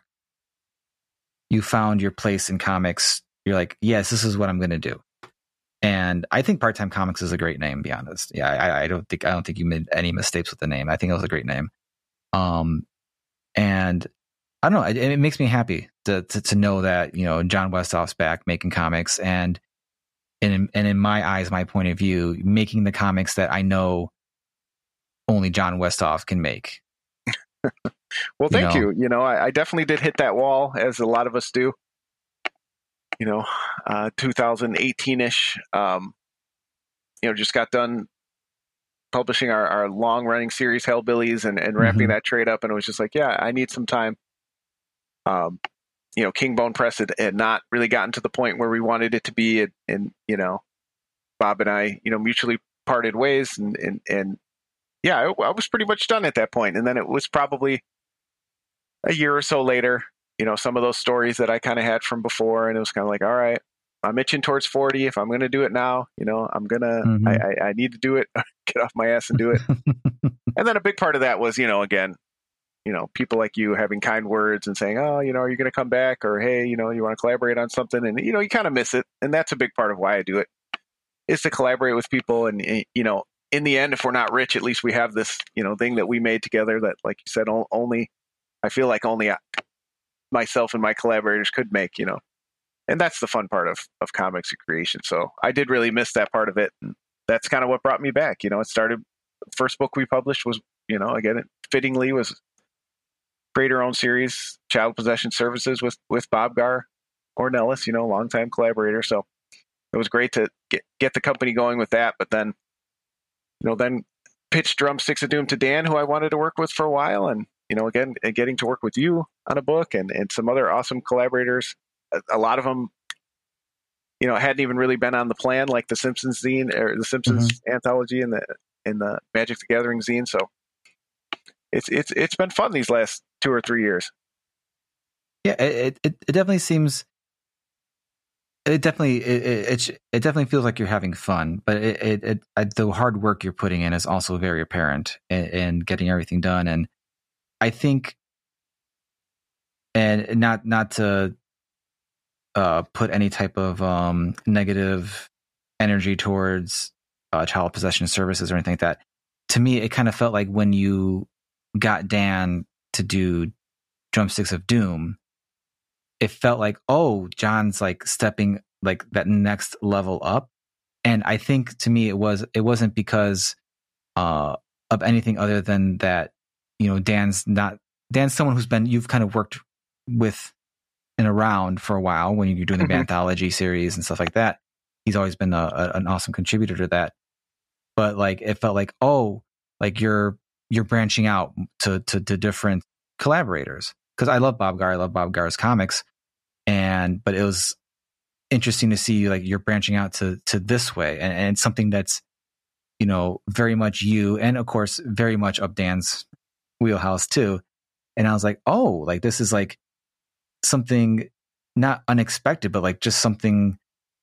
You found your place in comics. You're like, yes, this is what I'm going to do. And I think Part-Time Comics is a great name, to be honest. Yeah, I, I don't think I don't think you made any mistakes with the name. I think it was a great name. Um, and I don't know, it, it makes me happy to, to to know that, you know, John Westhoff's back making comics, and in and in my eyes, my point of view, making the comics that I know only John Westhoff can make. Well, thank you know? you. You know, I, I definitely did hit that wall, as a lot of us do. You know, uh, twenty eighteen-ish, um, you know, just got done publishing our, our long-running series, Hellbillies, and, and ramping Mhm. that trade up, and it was just like, yeah, I need some time. Um, you know, Kingbone Press had, had not really gotten to the point where we wanted it to be, and, and you know, Bob and I, you know, mutually parted ways, and and, and yeah, I, I was pretty much done at that point. And then it was probably a year or so later, you know, some of those stories that I kind of had from before, and it was kind of like, all right, I'm itching towards forty. If I'm going to do it now, you know, I'm gonna, Mhm. I, I, I need to do it, get off my ass and do it. And then a big part of that was, you know, again, you know, people like you having kind words and saying, oh, you know, are you going to come back? Or, hey, you know, you want to collaborate on something? And, you know, you kind of miss it. And that's a big part of why I do it, is to collaborate with people. And, you know, in the end, if we're not rich, at least we have this, you know, thing that we made together that, like you said, only, I feel like only myself and my collaborators could make, you know. And that's the fun part of, of comics and creation. So I did really miss that part of it. And that's kind of what brought me back. You know, it started, the first book we published was, you know, again, it fittingly was creator-owned series, Child Possession Services, with, with Bob Gar Ornelas, you know, longtime collaborator. So it was great to get, get the company going with that. But then, you know, then pitched Drumsticks of Doom to Dan, who I wanted to work with for a while. And, you know, again, getting to work with you on a book, and, and some other awesome collaborators. A, a lot of them, you know, hadn't even really been on the plan, like the Simpsons zine or the Simpsons mm-hmm. anthology and the and the Magic the Gathering zine. So it's it's it's been fun these last two or three years. Yeah, it it, it definitely seems. It definitely it, it it definitely feels like you're having fun, but it, it, it the hard work you're putting in is also very apparent in, in getting everything done. And I think, and not not to uh, put any type of um, negative energy towards uh, child possession services or anything like that. To me, it kind of felt like when you got Dan to do Drumsticks of Doom, it felt like, oh, John's like stepping like that next level up. And I think to me, it was, it wasn't because uh, of anything other than that. You know, Dan's not Dan's someone who's been you've kind of worked with and around for a while when you're doing the Mhm. anthology series and stuff like that. He's always been a, a, an awesome contributor to that. But like, it felt like, oh, like you're you're branching out to to, to different collaborators. Because I love Bob Garr, I love Bob Garr's comics, and but it was interesting to see like you're branching out to to this way, and, and it's something that's, you know, very much you, and of course very much up Dan's wheelhouse too. And I was like, oh, like this is like something not unexpected, but like just something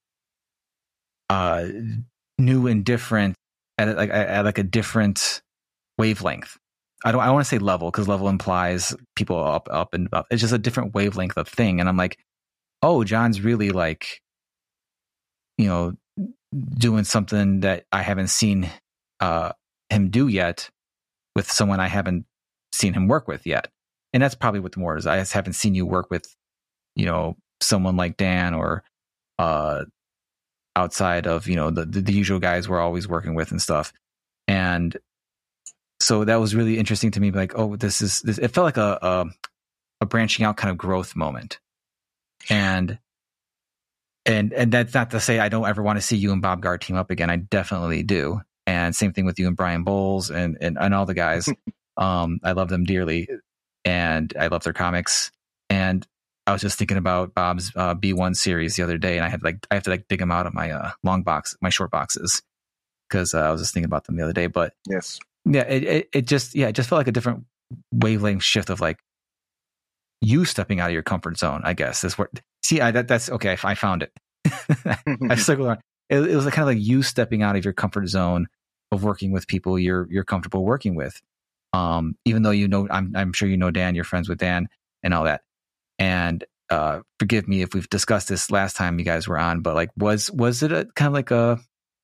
uh new and different at like at like a different wavelength. I don't I want to say level, because level implies people up up and up. It's just a different wavelength of thing. And I'm like, oh, John's really like, you know, doing something that I haven't seen uh him do yet with someone I haven't seen him work with yet. And that's probably what the more is. I just haven't seen you work with, you know, someone like Dan, or uh, outside of, you know, the, the, the usual guys we're always working with and stuff. And so that was really interesting to me. Like, oh, this is, this, it felt like a, a, a branching out kind of growth moment. And, and, and that's not to say I don't ever want to see you and Bob Garr team up again. I definitely do. And same thing with you and Brian Bowles and, and, and all the guys. um, I love them dearly. And I love their comics. And I was just thinking about Bob's uh, B one series the other day, and I had like I have to like dig them out of my uh, long box, my short boxes, because uh, I was just thinking about them the other day. But yes, yeah, it, it it just yeah, it just felt like a different wavelength shift of like you stepping out of your comfort zone. I guess is what. See, I that, that's okay. I, I found it. I circled around. It, it was like kind of like you stepping out of your comfort zone of working with people you're you're comfortable working with. Um, even though you know, I'm I'm sure you know Dan, you're friends with Dan and all that. And uh, forgive me if we've discussed this last time you guys were on, but like, was was it a kind of like a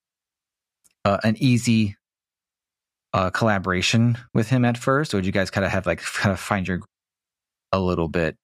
uh, an easy uh, collaboration with him at first, or did you guys kind of have like kind of find your a little bit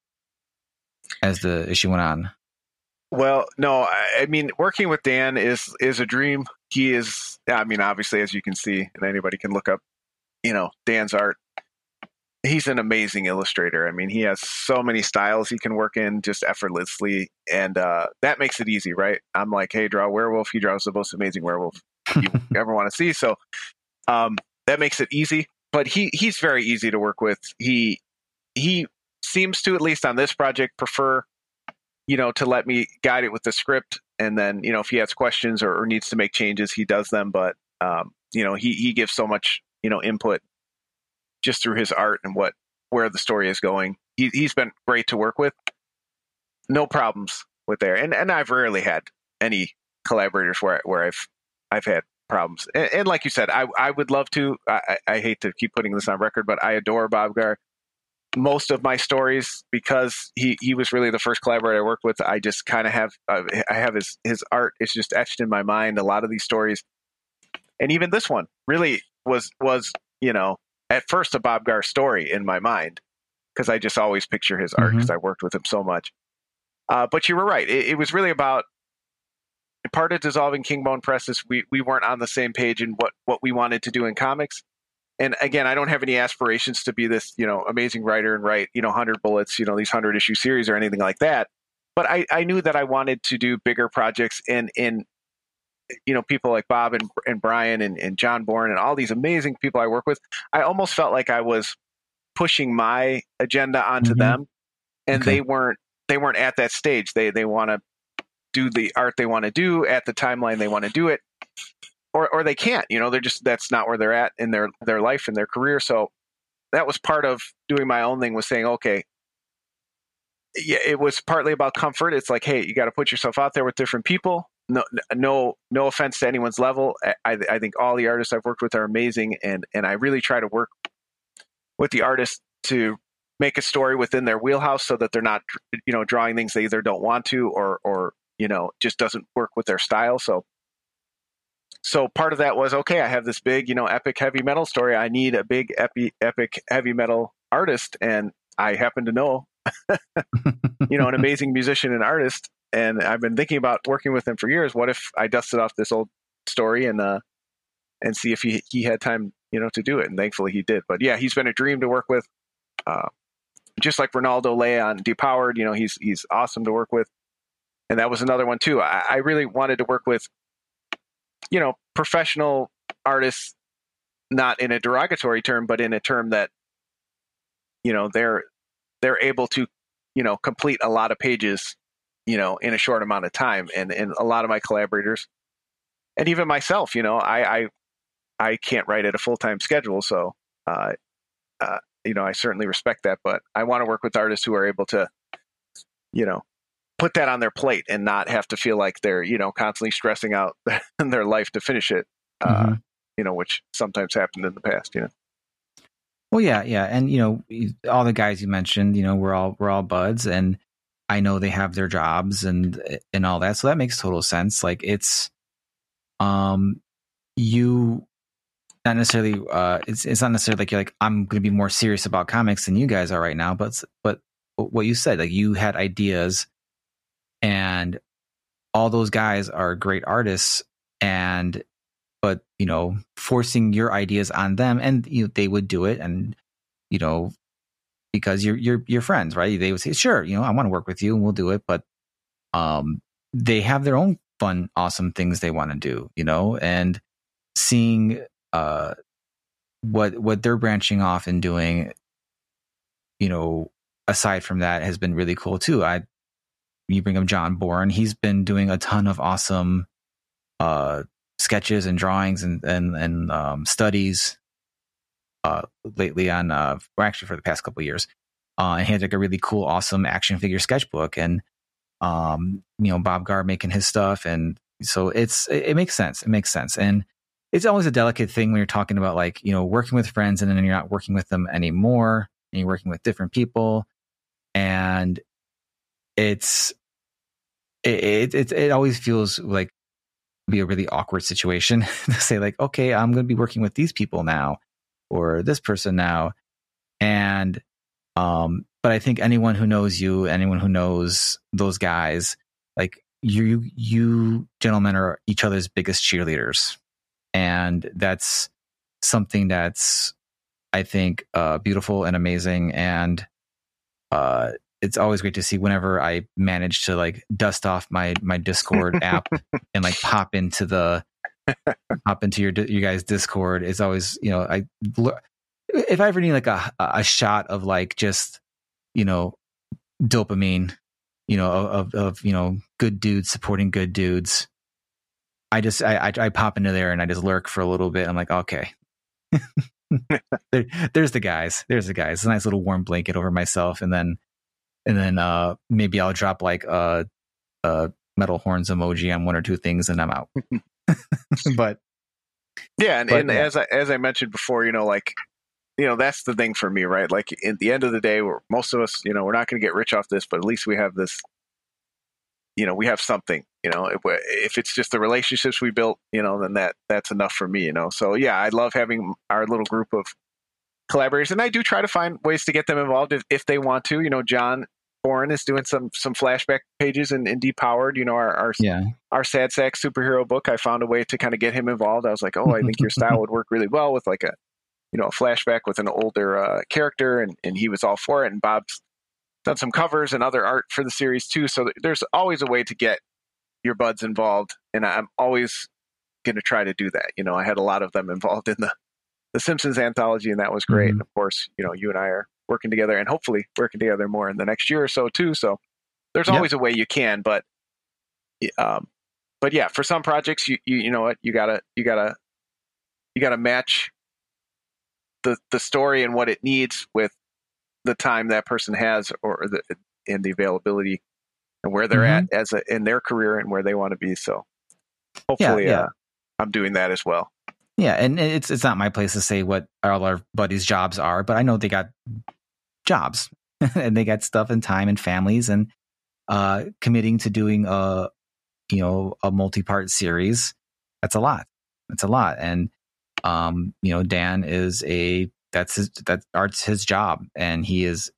as the issue went on? Well, no, I, I mean, working with Dan is is a dream. He is, I mean, obviously, as you can see, and anybody can look up, you know, Dan's art. He's an amazing illustrator. I mean, he has so many styles he can work in just effortlessly. And uh, that makes it easy, right? I'm like, hey, draw a werewolf. He draws the most amazing werewolf you ever want to see. So um, that makes it easy. But he he's very easy to work with. He he seems to, at least on this project, prefer, you know, to let me guide it with the script. And then, you know, if he has questions or, or needs to make changes, he does them. But, um, you know, he he gives so much, you know, input just through his art and what where the story is going. He, he's been great to work with. No problems with there. And and I've rarely had any collaborators where where I've I've had problems. And, and like you said, I I would love to. I, I hate to keep putting this on record, but I adore Bob Garr. Most of my stories, because he, he was really the first collaborator I worked with, I just kind of have uh, I have his his art is just etched in my mind. A lot of these stories, and even this one, really was was you know. at first a Bob Garr story in my mind, because I just always picture his art because mm-hmm. I worked with him so much. Uh, but you were right. It, it was really about part of Dissolving Kingbone Presses. We we weren't on the same page in what, what we wanted to do in comics. And again, I don't have any aspirations to be this, you know, amazing writer and write, you know, one hundred bullets, you know, these one hundred issue series or anything like that. But I, I knew that I wanted to do bigger projects, and in, you know, people like Bob and, and Brian and, and John Bourne and all these amazing people I work with. I almost felt like I was pushing my agenda onto mm-hmm. them, and okay. they weren't, they weren't at that stage. They, they want to do the art they want to do at the timeline they want to do it, or, or they can't, you know, they're just, that's not where they're at in their, their life and their career. So that was part of doing my own thing, was saying, okay, yeah, it was partly about comfort. It's like, hey, you got to put yourself out there with different people. No, no, no offense to anyone's level. I, I think all the artists I've worked with are amazing, and and I really try to work with the artists to make a story within their wheelhouse, so that they're not, you know, drawing things they either don't want to, or or you know, just doesn't work with their style. So, so part of that was, okay, I have this big, you know, epic heavy metal story. I need a big epi, epic heavy metal artist, and I happen to know, you know, an amazing musician and artist. And I've been thinking about working with him for years. What if I dusted off this old story and uh, and see if he he had time, you know, to do it. And thankfully he did. But yeah, he's been a dream to work with. Uh, just like Ronaldo Lay on Depowered, you know, he's he's awesome to work with. And that was another one too. I, I really wanted to work with, you know, professional artists, not in a derogatory term, but in a term that, you know, they're they're able to, you know, complete a lot of pages, you know, in a short amount of time. And and a lot of my collaborators, and even myself, you know, I I, I can't write at a full time schedule, so uh, uh, you know, I certainly respect that. But I want to work with artists who are able to, you know, put that on their plate and not have to feel like they're, you know, constantly stressing out their life to finish it. Uh, mm-hmm. You know, which sometimes happened in the past. You know. Well, yeah, yeah, and you know, all the guys you mentioned, you know, we're all we're all buds, and I know they have their jobs and and all that, so that makes total sense. Like it's, um, you not necessarily, uh, it's it's not necessarily like you're like I'm going to be more serious about comics than you guys are right now, but but what you said, like you had ideas, and all those guys are great artists, and. But, you know, forcing your ideas on them, and you know, they would do it, and you know, because you're you're you're friends, right? They would say, "Sure, you know, I want to work with you, and we'll do it." But um, they have their own fun, awesome things they want to do, you know, and seeing uh, what what they're branching off and doing, you know, aside from that, has been really cool too. I you bring up John Bourne; he's been doing a ton of awesome. Uh, sketches and drawings and and, and um, studies uh, lately on, uh, or actually for the past couple of years. Uh, and he had like a really cool, awesome action figure sketchbook, and um, you know, Bob Gard making his stuff, and so it's it, it makes sense. It makes sense, and it's always a delicate thing when you're talking about like you know working with friends, and then you're not working with them anymore, and you're working with different people, and it's it it it, it always feels like. Be a really awkward situation to say like, okay, I'm going to be working with these people now or this person now. And, um, but I think anyone who knows you, anyone who knows those guys, like you, you gentlemen are each other's biggest cheerleaders. And that's something that's, I think, uh, beautiful and amazing. And, uh, it's always great to see whenever I manage to like dust off my, my Discord app and like pop into the, pop into your, you guys Discord. It's always, you know, I, if I ever need like a, a shot of like, just, you know, dopamine, you know, of, of, you know, good dudes supporting good dudes. I just, I, I, I pop into there and I just lurk for a little bit. I'm like, okay, there, there's the guys, there's the guys, a nice little warm blanket over myself. And then, And then uh, maybe I'll drop like a, a metal horns emoji on one or two things, and I'm out. but yeah, and, but, and yeah. as I as I mentioned before, you know, like you know, that's the thing for me, right? Like at the end of the day, we're, most of us, you know, we're not going to get rich off this, but at least we have this. You know, we have something. You know, if, if it's just the relationships we built, you know, then that that's enough for me. You know, so yeah, I love having our little group of. Collaborators, and I do try to find ways to get them involved if, if they want to. You know, John Bourne is doing some some flashback pages in, in Depowered. You know, our our, yeah. our Sad Sack superhero book. I found a way to kind of get him involved. I was like, oh, I think your style would work really well with like a, you know, a flashback with an older uh, character, and and he was all for it. And Bob's done some covers and other art for the series too. So there's always a way to get your buds involved, and I'm always going to try to do that. You know, I had a lot of them involved in the. The Simpsons anthology, and that was great. Mm-hmm. And of course, you know, you and I are working together, and hopefully working together more in the next year or so too. So there's yep. always a way you can, but, um, but yeah, for some projects, you you, you know what, you gotta you gotta you gotta match the the story and what it needs with the time that person has, or the and the availability and where they're mm-hmm. at as a, in their career and where they want to be. So hopefully, yeah, yeah. Uh, I'm doing that as well. Yeah, and it's it's not my place to say what all our buddies' jobs are, but I know they got jobs and they got stuff and time and families, and uh, committing to doing a you know a multi-part series. That's a lot. That's a lot, and um, you know Dan is a that's his that art's his job, and he is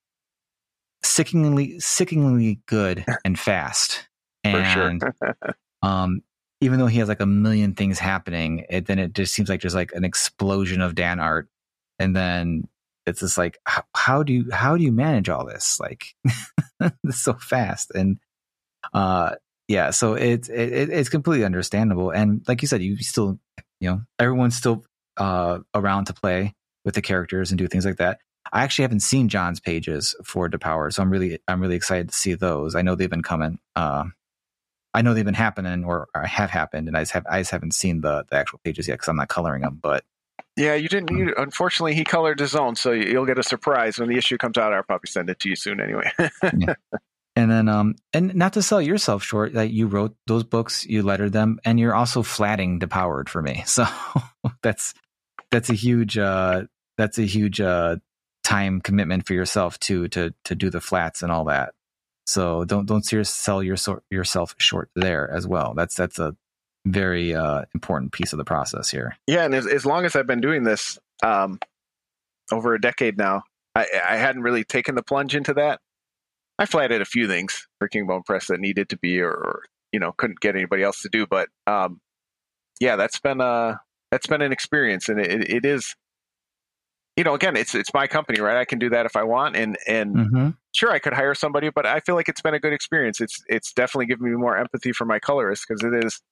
sickeningly sickeningly good and fast, and For sure. um. even though he has like a million things happening, it, then it just seems like there's like an explosion of Dan art. And then it's just like, how, how do you, how do you manage all this? Like it's so fast. And, uh, yeah, so it's, it, it's completely understandable. And like you said, you still, you know, everyone's still, uh, around to play with the characters and do things like that. I actually haven't seen John's pages for Depower, so I'm really, I'm really excited to see those. I know they've been coming. Uh, I know they've been happening or, or have happened, and I just have, I just haven't seen the, the actual pages yet because I'm not coloring them. But yeah, you didn't. You, unfortunately, he colored his own, so you'll get a surprise when the issue comes out. I'll probably send it to you soon, anyway. Yeah. And then, um, and not to sell yourself short, that like you wrote those books, you lettered them, and you're also flatting Depowered for me. So that's that's a huge, uh, that's a huge uh, time commitment for yourself too, to to do the flats and all that. So don't don't sell your, yourself short there as well. That's that's a very uh, important piece of the process here. Yeah, and as, as long as I've been doing this, um, over a decade now, I, I hadn't really taken the plunge into that. I flatted a few things for King Bone Press that needed to be, or, or you know, couldn't get anybody else to do. But um, yeah, that's been a that's been an experience, and it, it is, you know, again, it's it's my company, right? I can do that if I want, and and mm-hmm. sure, I could hire somebody, but I feel like it's been a good experience. It's it's definitely given me more empathy for my colorists because it is,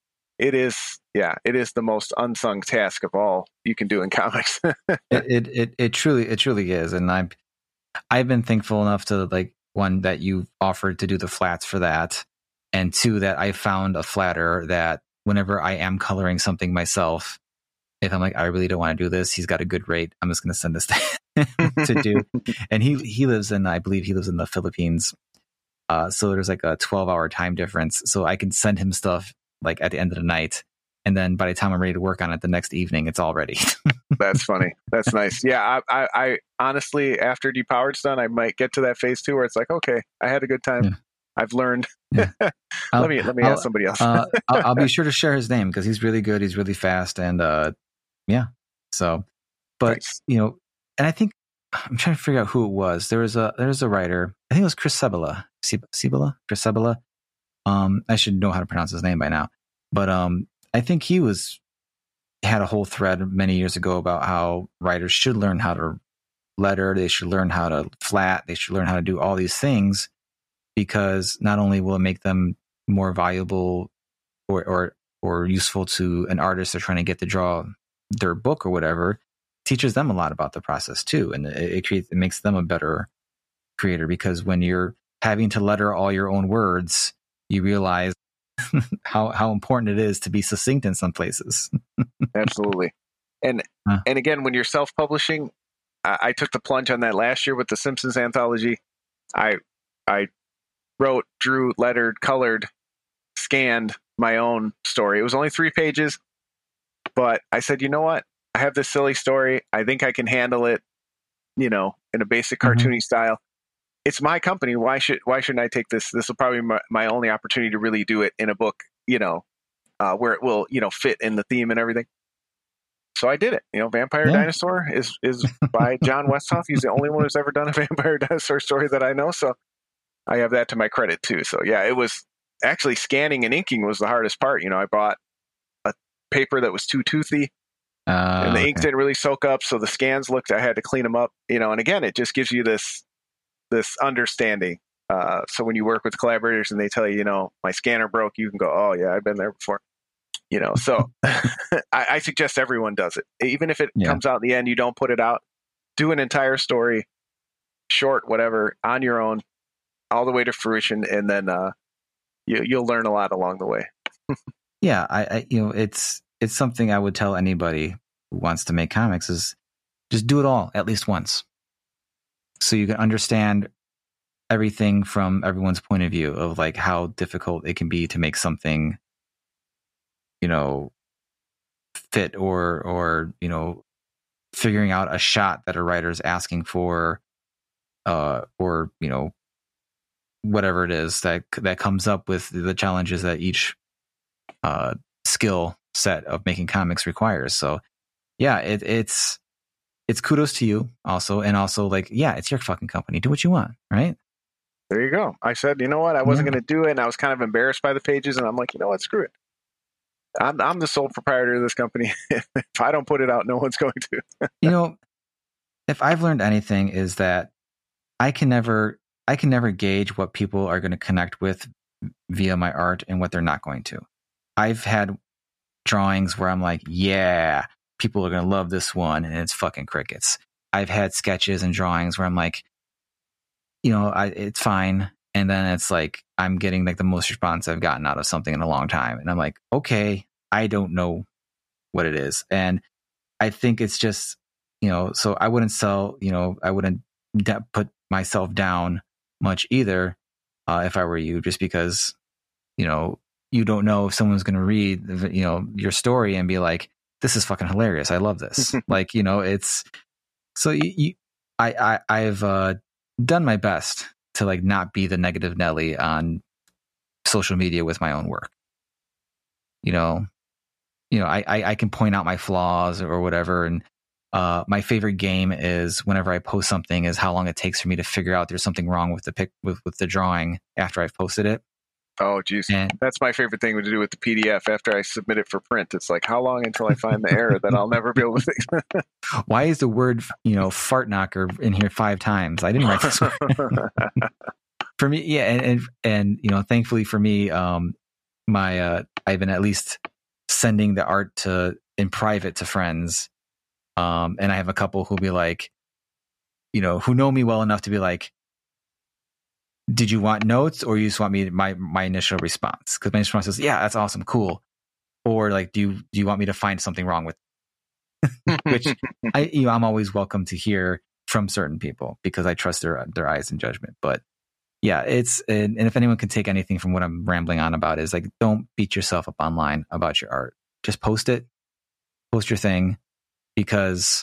it is, yeah, it is the most unsung task of all you can do in comics. it, it it it truly it truly is, and I've I've been thankful enough to like. One, that you offered to do the flats for that, and two, that I found a flatter that whenever I am coloring something myself, if I'm like, I really don't want to do this, he's got a good rate, I'm just going to send this to, to do. And he he lives in, I believe he lives in the Philippines, uh, so there's like a twelve hour time difference, so I can send him stuff like at the end of the night, and then by the time I'm ready to work on it the next evening, it's all ready. That's funny. That's nice. Yeah, I, I, I honestly, after Depowered's done, I might get to that phase two where it's like, okay, I had a good time. Yeah. I've learned. Yeah. let me let me I'll, ask somebody else. uh, I'll, I'll be sure to share his name because he's really good. He's really fast, and uh, yeah. So, but nice. You know, and I think I'm trying to figure out who it was. There was a there was a writer. I think it was Chris Sebela. Sebela, Chris Sebela. Um, I should know how to pronounce his name by now, but um, I think he was. Had a whole thread many years ago about how writers should learn how to letter, they should learn how to flat, they should learn how to do all these things, because not only will it make them more valuable or or or useful to an artist they're trying to get to draw their book or whatever, it teaches them a lot about the process too, and it, it creates it makes them a better creator, because when you're having to letter all your own words, you realize how how important it is to be succinct in some places. Absolutely. And huh. and again, when you're self-publishing, I, I took the plunge on that last year with the Simpsons anthology. I I wrote, drew, lettered, colored, scanned my own story. It was only three pages, but I said, you know what? I have this silly story. I think I can handle it, you know, in a basic cartoony mm-hmm. style. It's my company. Why should why shouldn't I take this? This will probably be my, my only opportunity to really do it in a book, you know, uh, where it will, you know, fit in the theme and everything. So I did it. You know, Vampire yeah. Dinosaur is is by John Westhoff. He's the only one who's ever done a Vampire Dinosaur story that I know. So I have that to my credit too. So yeah, it was actually scanning and inking was the hardest part. You know, I bought a paper that was too toothy. Uh, and the okay. ink didn't really soak up. So the scans looked, I had to clean them up, you know, and again, it just gives you this this understanding. Uh, so when you work with collaborators and they tell you, you know, my scanner broke, you can go, oh yeah, I've been there before, you know. So I, I suggest everyone does it. Even if it yeah. comes out in the end, you don't put it out, do an entire story, short, whatever, on your own, all the way to fruition. And then uh, you, you'll learn a lot along the way. yeah. I, I, you know, it's, it's something I would tell anybody who wants to make comics is just do it all at least once. So you can understand everything from everyone's point of view of like how difficult it can be to make something, you know, fit or, or, you know, figuring out a shot that a writer's asking for, uh, or, you know, whatever it is that, that comes up with the challenges that each, uh, skill set of making comics requires. So yeah, it, it's, it's kudos to you also. And also like, yeah, it's your fucking company. Do what you want. Right. There you go. I said, you know what? I wasn't yeah. going to do it. And I was kind of embarrassed by the pages and I'm like, you know what? Screw it. I'm I'm the sole proprietor of this company. If I don't put it out, no one's going to. You know, if I've learned anything is that I can never I can never gauge what people are going to connect with via my art and what they're not going to. I've had drawings where I'm like, yeah, people are going to love this one, and it's fucking crickets. I've had sketches and drawings where I'm like, you know, I, it's fine. And then it's like, I'm getting like the most response I've gotten out of something in a long time. And I'm like, okay, I don't know what it is. And I think it's just, you know, so I wouldn't sell, you know, I wouldn't de- put myself down much either uh, if I were you, just because, you know, you don't know if someone's going to read, you know, your story and be like, this is fucking hilarious. I love this. Like, you know, it's so you, you I, I, I've uh, done my best to like not be the negative Nelly on social media with my own work. You know, you know, I, I, I can point out my flaws or whatever. And uh, my favorite game is whenever I post something is how long it takes for me to figure out there's something wrong with the pic with, with the drawing after I've posted it. Oh, geez. And, that's my favorite thing to do with the P D F after I submit it for print. It's like, how long until I find the error that I'll never be able to fix? Why is the word, you know, fart knocker in here five times? I didn't write this word. For me, yeah, and, and and you know, thankfully for me, um, my uh, I've been at least sending the art to in private to friends, um, and I have a couple who'll be like, you know, who know me well enough to be like, did you want notes or you just want me my my initial response? Because my initial response is, yeah, that's awesome, cool. Or like, do you do you want me to find something wrong with? Which I you know I'm always welcome to hear from certain people because I trust their their eyes and judgment. But yeah, it's and, and if anyone can take anything from what I'm rambling on about is like, don't beat yourself up online about your art. Just post it, post your thing, because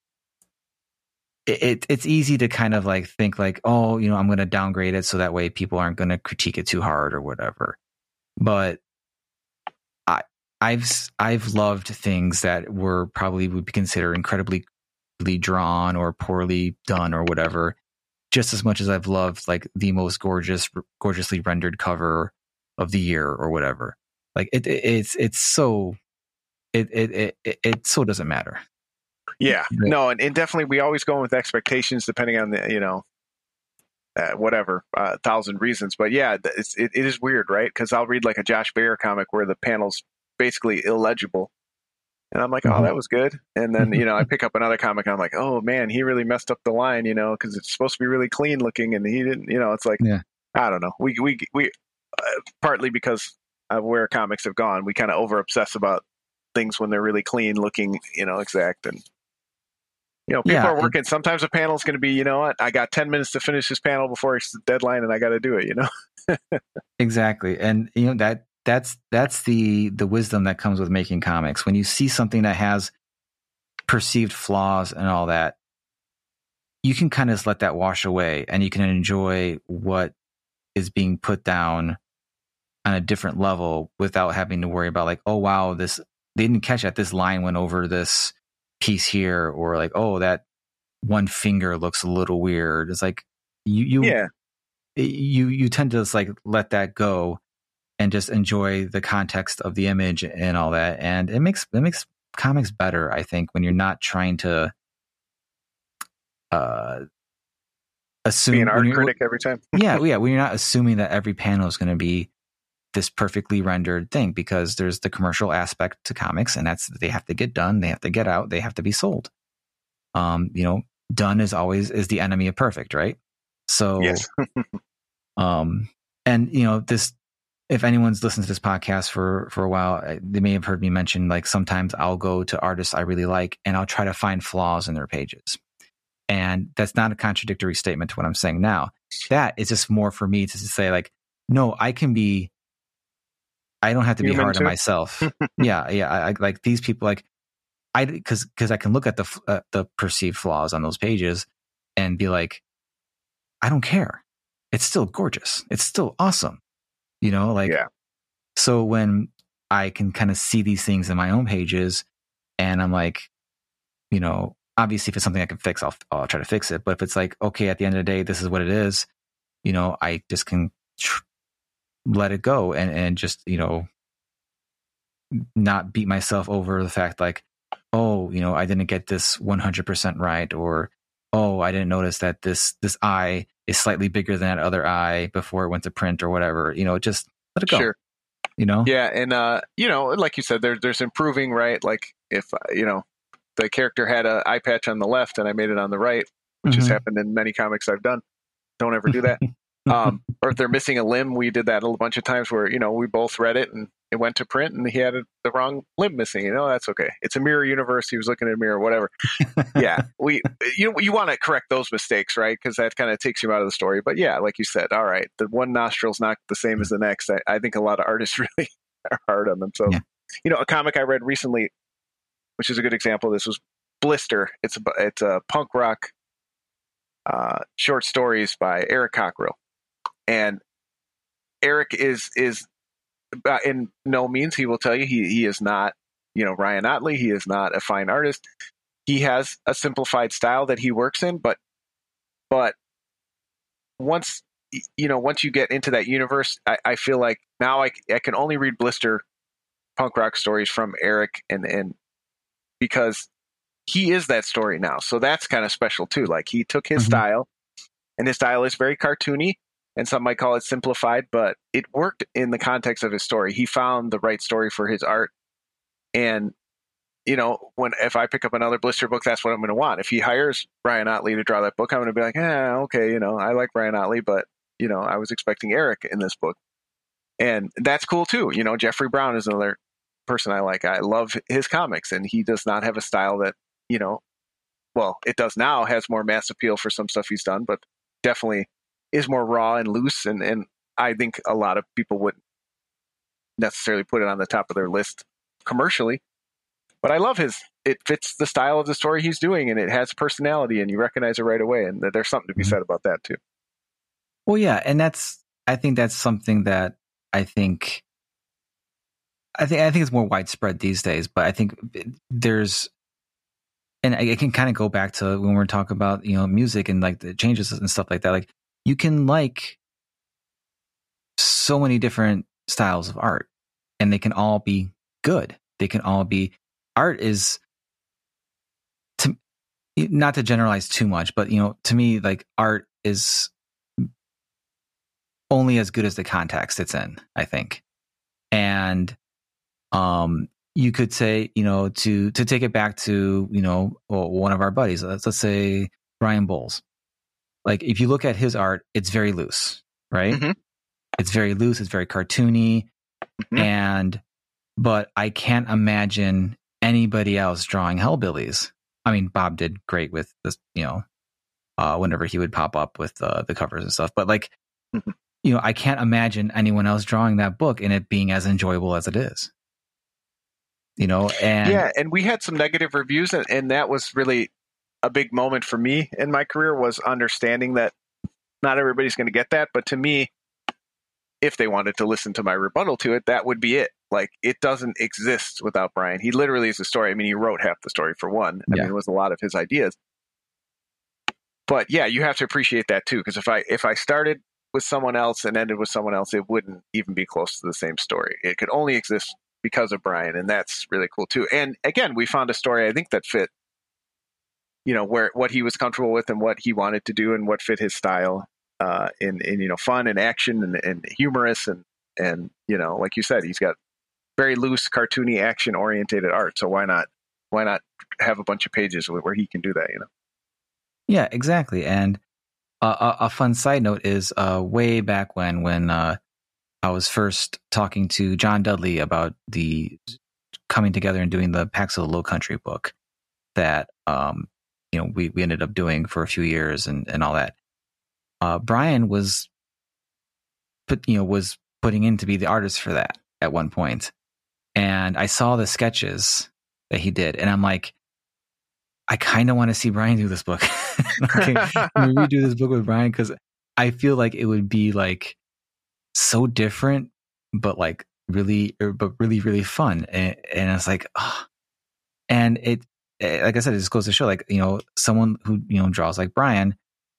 it, it it's easy to kind of like think like, oh, you know, I'm going to downgrade it so that way people aren't going to critique it too hard or whatever. But I I've I've loved things that were probably would be considered incredibly drawn or poorly done or whatever, just as much as I've loved like the most gorgeous, gorgeously rendered cover of the year or whatever. Like it, it it's it's so it it it it so doesn't matter. Yeah, no, and, and definitely we always go in with expectations depending on the you know uh, whatever a uh, thousand reasons. But yeah, it's, it it is weird, right? Because I'll read like a Josh Baer comic where the panel's basically illegible. And I'm like, oh, that was good. And then, you know, I pick up another comic and I'm like, oh, man, he really messed up the line, you know, because it's supposed to be really clean looking. And he didn't, you know, it's like, yeah. I don't know. We, we, we uh, partly because of where comics have gone, we kind of over obsess about things when they're really clean looking, you know, exact. And, you know, people yeah, are working. Sometimes a panel is going to be, you know what, I got ten minutes to finish this panel before it's the deadline and I got to do it, you know? Exactly. And, you know, that, That's that's the the wisdom that comes with making comics. When you see something that has perceived flaws and all that, you can kind of let that wash away and you can enjoy what is being put down on a different level without having to worry about like, oh, wow, this they didn't catch that this line went over this piece here, or like, oh, that one finger looks a little weird. It's like you you yeah. you you tend to just like let that go and just enjoy the context of the image and all that. And it makes it makes comics better, I think, when you're not trying to uh, assume be an art critic every time. yeah, yeah, when you're not assuming that every panel is going to be this perfectly rendered thing, because there's the commercial aspect to comics, and that's they have to get done, they have to get out, they have to be sold. Um, you know, done is always is the enemy of perfect, right? So, yes. um, and you know this. If anyone's listened to this podcast for, for a while, they may have heard me mention, like, sometimes I'll go to artists I really like and I'll try to find flaws in their pages. And that's not a contradictory statement to what I'm saying now. That is just more for me to say, like, no, I can be, I don't have to Human be hard too. on myself. yeah. Yeah. I, I like these people, like, I, cause, cause I can look at the, uh, the perceived flaws on those pages and be like, I don't care. It's still gorgeous. It's still awesome. You know, like, yeah. So when I can kind of see these things in my own pages and I'm like, you know, obviously if it's something I can fix, I'll, I'll try to fix it. But if it's like, okay, at the end of the day, this is what it is, you know, I just can tr- let it go and, and just, you know, not beat myself over the fact like, oh, you know, I didn't get this one hundred percent right, or oh, I didn't notice that this this eye is slightly bigger than that other eye before it went to print or whatever. You know, just let it go. Sure. You know? Yeah, and uh, you know, like you said, there, there's improving, right? Like if uh, you know, the character had an eye patch on the left and I made it on the right, which Mm-hmm. has happened in many comics I've done. Don't ever do that. um, or if they're missing a limb, we did that a bunch of times where you know we both read it and it went to print and he had a, the wrong limb missing. You know, that's okay. It's a mirror universe. He was looking at a mirror, whatever. Yeah, we you you want to correct those mistakes, right? Because that kind of takes you out of the story. But yeah, like you said, all right, the one nostril's not the same as the next. I, I think a lot of artists really are hard on themselves. Yeah. You know, a comic I read recently, which is a good example of this, was Blister. It's a it's a punk rock uh, short stories by Eric Cockrell, and Eric is is uh, in no means, he will tell you, he he is not, you know, Ryan Ottley. He is not a fine artist. He has a simplified style that he works in, but but once you know once you get into that universe, I, I feel like now I, I can only read Blister punk rock stories from Eric, and and because he is that story now, so that's kind of special too. Like he took his Mm-hmm. style, and his style is very cartoony, and some might call it simplified, but it worked in the context of his story. He found the right story for his art, and you know, when if I pick up another Blister book, that's what I'm going to want. If he hires Ryan Ottley to draw that book, I'm going to be like, eh, okay, you know, I like Ryan Ottley, but you know, I was expecting Eric in this book, and that's cool too. You know, Jeffrey Brown is another person I like. I love his comics, and he does not have a style that, you know, well, it does now, has more mass appeal for some stuff he's done, but definitely is more raw and loose, and, and I think a lot of people wouldn't necessarily put it on the top of their list commercially. But I love his, it fits the style of the story he's doing, and it has personality, and you recognize it right away, and there's something to be said about that too. Well, yeah, and that's, I think that's something that I think, I think, I think it's more widespread these days, but I think there's, and I, I can kind of go back to when we're talking about, you know, music and like the changes and stuff like that. Like you can like so many different styles of art, and they can all be good. They can all be, art is, to not to generalize too much, but you know, to me, like art is only as good as the context it's in, I think. And um you could say, you know, to to take it back to, you know, well, one of our buddies, let's, let's say Brian Bowles. Like if you look at his art, it's very loose, right? Mm-hmm. It's very loose, it's very cartoony. Mm-hmm. And but I can't imagine anybody else drawing Hellbillies. I mean, Bob did great with this, you know, uh, whenever he would pop up with uh, the covers and stuff. But like, mm-hmm. you know, I can't imagine anyone else drawing that book and it being as enjoyable as it is. You know, and yeah, and we had some negative reviews, and, and that was really a big moment for me in my career, was understanding that not everybody's going to get that. But to me, if they wanted to listen to my rebuttal to it, that would be it. Like, it doesn't exist without Brian. He literally is the story. I mean, he wrote half the story for one. I yeah. mean, it was a lot of his ideas. But yeah, you have to appreciate that too, because if I if I started with someone else and ended with someone else, it wouldn't even be close to the same story. It could only exist because of Brian, and that's really cool too. And again, we found a story I think that fit, you know, where what he was comfortable with and what he wanted to do and what fit his style, uh, in in you know, fun and action and, and humorous and and you know, like you said, he's got very loose, cartoony, action orientated art. So why not why not have a bunch of pages where he can do that? You know. Yeah, exactly. And uh, a, a fun side note is uh, way back when when. Uh, I was first talking to John Dudley about the coming together and doing the Pax of the Low Country book that, um, you know, we, we ended up doing for a few years and, and all that. Uh, Brian was put, you know, was putting in to be the artist for that at one point. And I saw the sketches that he did, and I'm like, I kind of want to see Brian do this book. Okay, can we redo this book with Brian? Because I feel like it would be like so different, but like really, but really, really fun. And, and I was like, oh. And it, like I said, it just goes to show, like, you know, someone who, you know, draws like Brian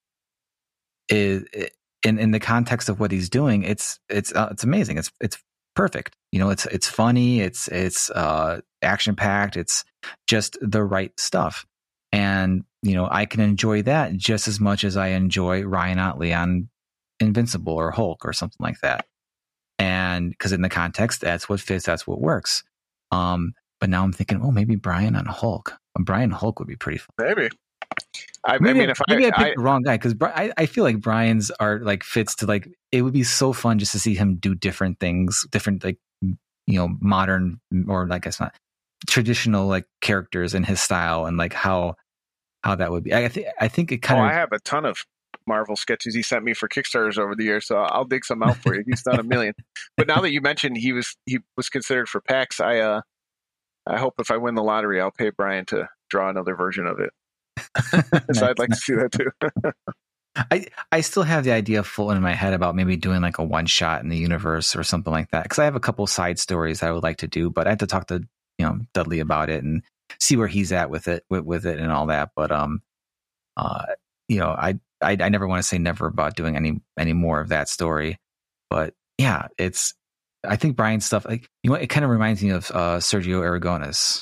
is in, in the context of what he's doing. It's, it's, uh, it's amazing. It's, it's perfect. You know, it's it's funny, it's it's uh, action packed, it's just the right stuff, and you know, I can enjoy that just as much as I enjoy Ryan Ottley on Invincible or Hulk or something like that. And because in the context, that's what fits, that's what works. Um, but now I'm thinking, oh, maybe Brian on Hulk. Brian Hulk would be pretty fun. Maybe. I, maybe I mean, if maybe I, I, I picked I, the wrong guy because I, I feel like Brian's art like fits to like, it would be so fun just to see him do different things, different like, you know, modern or like it's not traditional like characters in his style and like how how that would be. I think I think it kind oh, of. I have a ton of Marvel sketches he sent me for Kickstarters over the years, so I'll dig some out for you. He's done a million. But now that you mentioned he was he was considered for PAX, I uh I hope if I win the lottery, I'll pay Brian to draw another version of it. So I'd like to see that too. I I still have the idea full in my head about maybe doing like a one shot in the universe or something like that, because I have a couple side stories I would like to do, but I have to talk to you know Dudley about it and see where he's at with it with, with it and all that. But um uh you know I I, I never want to say never about doing any any more of that story, but yeah, it's I think Brian's stuff like you know it kind of reminds me of uh, Sergio Aragonés.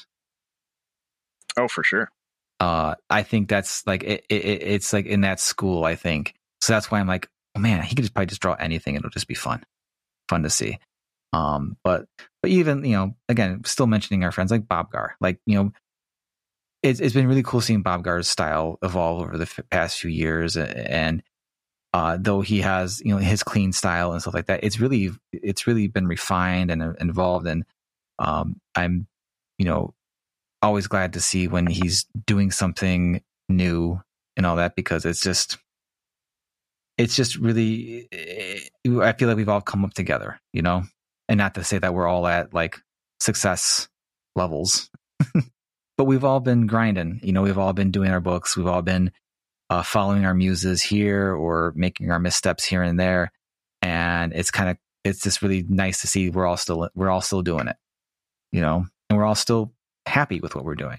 Oh, for sure. Uh, I think that's like it, it, it's like in that school. I think so. That's why I'm like, oh man, he could just probably just draw anything. It'll just be fun, fun to see. Um, but but even you know, again, still mentioning our friends like Bob Garr, like you know, it's it's been really cool seeing Bob Garr's style evolve over the f- past few years, and uh, though he has you know his clean style and stuff like that, it's really it's really been refined and uh, involved, and um, I'm you know. always glad to see when he's doing something new and all that, because it's just it's just really I feel like we've all come up together, you know, and not to say that we're all at like success levels, but we've all been grinding, you know, we've all been doing our books, we've all been uh, following our muses here or making our missteps here and there, and it's kind of it's just really nice to see we're all still we're all still doing it, you know, and we're all still happy with what we're doing.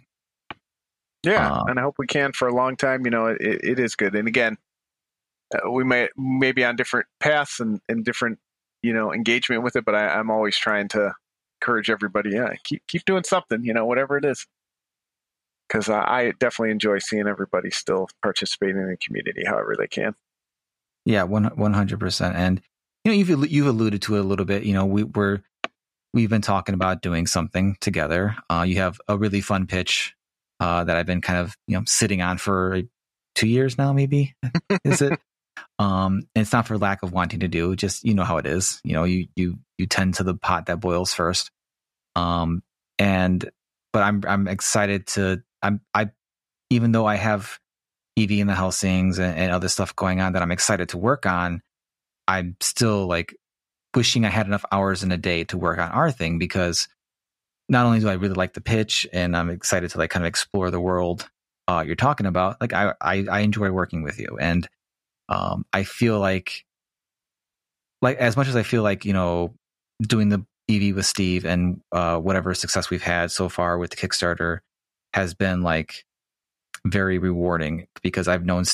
Yeah, um, and I hope we can for a long time. You know, it, it is good. And again, uh, we may may be on different paths and, and different, you know, engagement with it. But I, I'm always trying to encourage everybody. Yeah, keep keep doing something. You know, whatever it is, because uh, I definitely enjoy seeing everybody still participating in the community, however they can. Yeah, one one hundred percent. And you know, you've you've alluded to it a little bit. You know, we we're we've been talking about doing something together. Uh, you have a really fun pitch uh, that I've been kind of, you know, sitting on for two years now, maybe, is it? Um, and it's not for lack of wanting to do, just, you know how it is. You know, you, you, you tend to the pot that boils first. Um, and, but I'm, I'm excited to, I'm, I, even though I have Evie and the Helsings and, and other stuff going on that I'm excited to work on, I'm still like, wishing I had enough hours in a day to work on our thing, because not only do I really like the pitch and I'm excited to like kind of explore the world uh, you're talking about, like I, I, I enjoy working with you. And um, I feel like, like as much as I feel like, you know, doing the E V with Steve and uh, whatever success we've had so far with the Kickstarter has been like very rewarding, because I've known,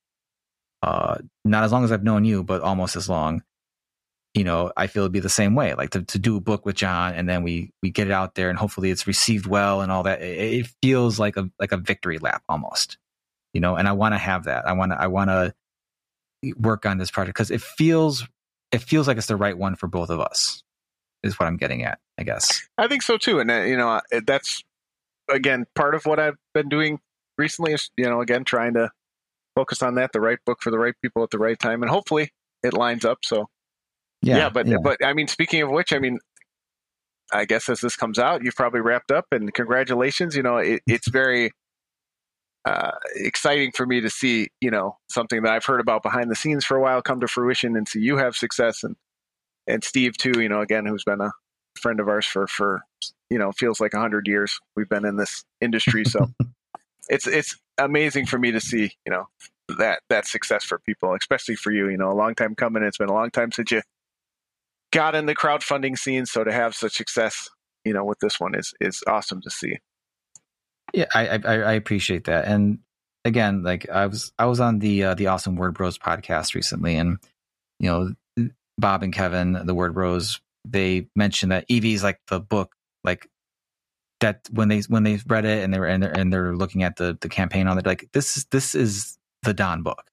uh, not as long as I've known you, but almost as long. You know, I feel it'd be the same way, like to, to do a book with John and then we, we get it out there and hopefully it's received well and all that. It, it feels like a, like a victory lap almost, you know, and I want to have that. I want to, I want to work on this project because it feels, it feels like it's the right one for both of us is what I'm getting at, I guess. I think so too. And, uh, you know, that's, again, part of what I've been doing recently is, you know, again, trying to focus on that, the right book for the right people at the right time. And hopefully it lines up. So, Yeah, yeah, but yeah. but I mean, speaking of which, I mean, I guess as this comes out, you've probably wrapped up, and congratulations. You know, it, it's very uh, exciting for me to see, you know, something that I've heard about behind the scenes for a while come to fruition, and see you have success, and and Steve too. You know, again, who's been a friend of ours for for you know feels like a hundred years we've been in this industry. So it's it's amazing for me to see, you know, that that success for people, especially for you. You know, a long time coming. It's been a long time since you got in the crowdfunding scene, so to have such success, you know, with this one is is awesome to see. Yeah, I I, I appreciate that. And again, like I was I was on the uh, the Awesome Word Bros podcast recently, and you know, Bob and Kevin, the Word Bros, they mentioned that Eevee's like the book, like that when they when they read it and they were and they're, and they're looking at the the campaign on it, like this is this is the Don book.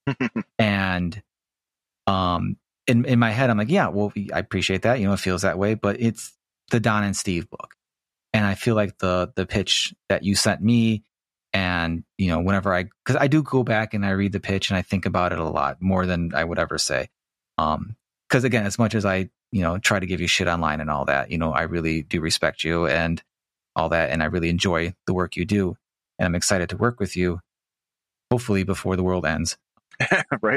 And um, in in my head, I'm like, yeah, well, I appreciate that. You know, it feels that way, but it's the Don and Steve book. And I feel like the the pitch that you sent me, and you know, whenever I, because I do go back and I read the pitch and I think about it a lot more than I would ever say. Um, because again, as much as I, you know, try to give you shit online and all that, you know, I really do respect you and all that, and I really enjoy the work you do, and I'm excited to work with you. Hopefully, before the world ends. Right.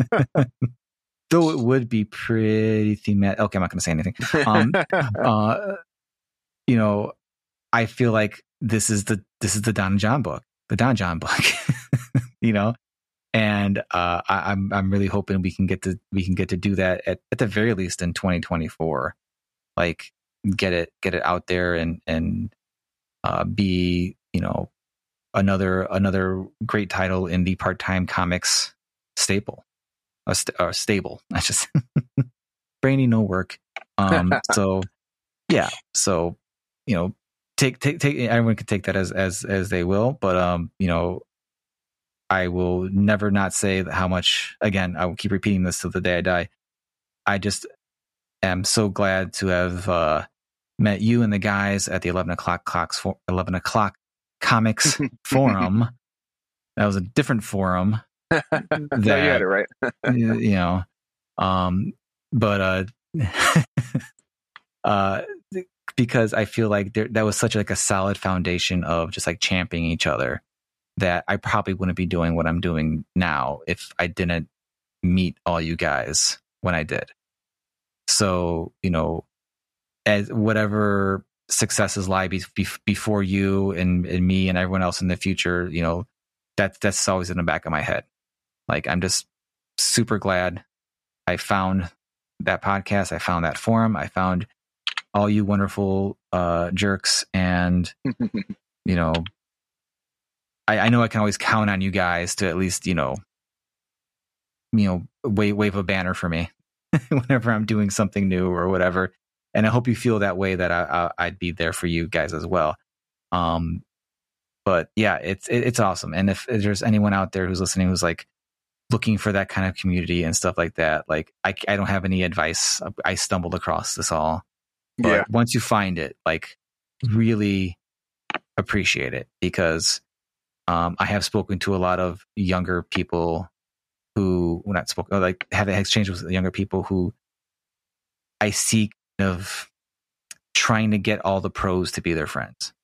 Though it would be pretty thematic. Okay, I'm not going to say anything. Um, uh, you know, I feel like this is the this is the Don and John book, the Don John book. You know, and uh, I, I'm I'm really hoping we can get to we can get to do that at, at the very least in twenty twenty-four. Like get it get it out there and and uh, be, you know, another another great title in the part-time comics staple. A st- or stable. I just brainy no work. Um, so yeah. So you know, take take take. Everyone can take that as as as they will, but um, you know, I will never not say how much. Again, I will keep repeating this till the day I die. I just am so glad to have uh, met you and the guys at the eleven o'clock clocks for eleven o'clock comics forum. That was a different forum. That, no, you had it right. You know, um, but uh, uh, because I feel like there, that was such like a solid foundation of just like championing each other, that I probably wouldn't be doing what I'm doing now if I didn't meet all you guys when I did. So, you know, as whatever successes lie be, be, before you and, and me and everyone else in the future, you know, that's that's always in the back of my head. Like, I'm just super glad I found that podcast. I found that forum. I found all you wonderful uh, jerks. And, you know, I, I know I can always count on you guys to at least, you know, you know, wave, wave a banner for me whenever I'm doing something new or whatever. And I hope you feel that way, that I, I, I'd be there for you guys as well. Um, but yeah, it's, it, it's awesome. And if, if there's anyone out there who's listening, who's like, looking for that kind of community and stuff like that, like I, I don't have any advice. I stumbled across this all, but yeah. Once you find it, like really appreciate it, because um, I have spoken to a lot of younger people who, well, not spoken, like have exchanged with younger people who I see kind of trying to get all the pros to be their friends.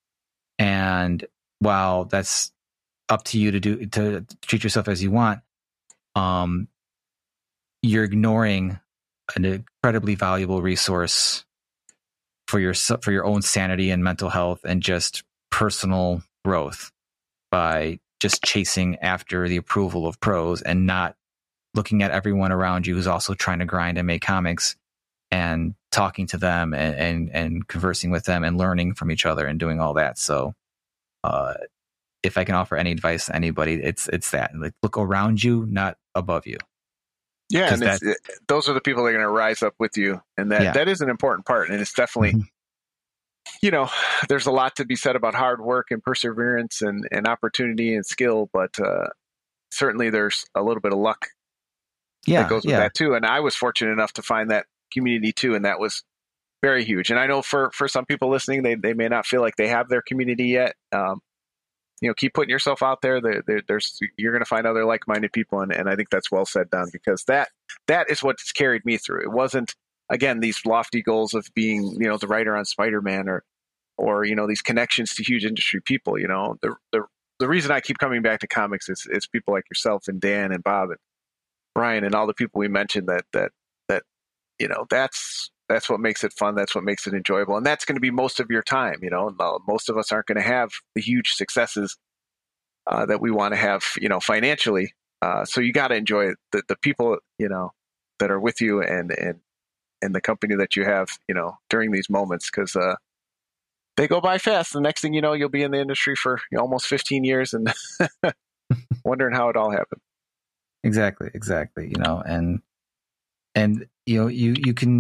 And while that's up to you to do, to treat yourself as you want, um, you're ignoring an incredibly valuable resource for your for your own sanity and mental health and just personal growth by just chasing after the approval of pros and not looking at everyone around you who's also trying to grind and make comics and talking to them and and, and conversing with them and learning from each other and doing all that. So, uh, if I can offer any advice to anybody, it's it's that, like, look around you, not above you. Yeah, and it's, it, those are the people that are going to rise up with you, and that, yeah. that is an important part. And it's definitely, mm-hmm. you know, there's a lot to be said about hard work and perseverance and, and opportunity and skill, but uh, certainly there's a little bit of luck yeah, that goes with yeah. that too. And I was fortunate enough to find that community too, and that was very huge. And I know for for some people listening, they they may not feel like they have their community yet. Um, you know, keep putting yourself out there. There, there there's you're going to find other like-minded people, and, and I think that's well said, Don, because that that is what's carried me through. It wasn't, again, these lofty goals of being, you know, the writer on Spider-Man or or you know, these connections to huge industry people. You know, the the the reason I keep coming back to comics is is people like yourself and Dan and Bob and Brian and all the people we mentioned that that that you know, that's that's what makes it fun. That's what makes it enjoyable. And that's going to be most of your time. You know, most of us aren't going to have the huge successes uh, that we want to have, you know, financially. Uh, so you got to enjoy the, the people, you know, that are with you and, and, and the company that you have, you know, during these moments, because uh, they go by fast. The next thing you know, you'll be in the industry for, you know, almost fifteen years and wondering how it all happened. Exactly. Exactly. You know, and, and, you know, you, you can,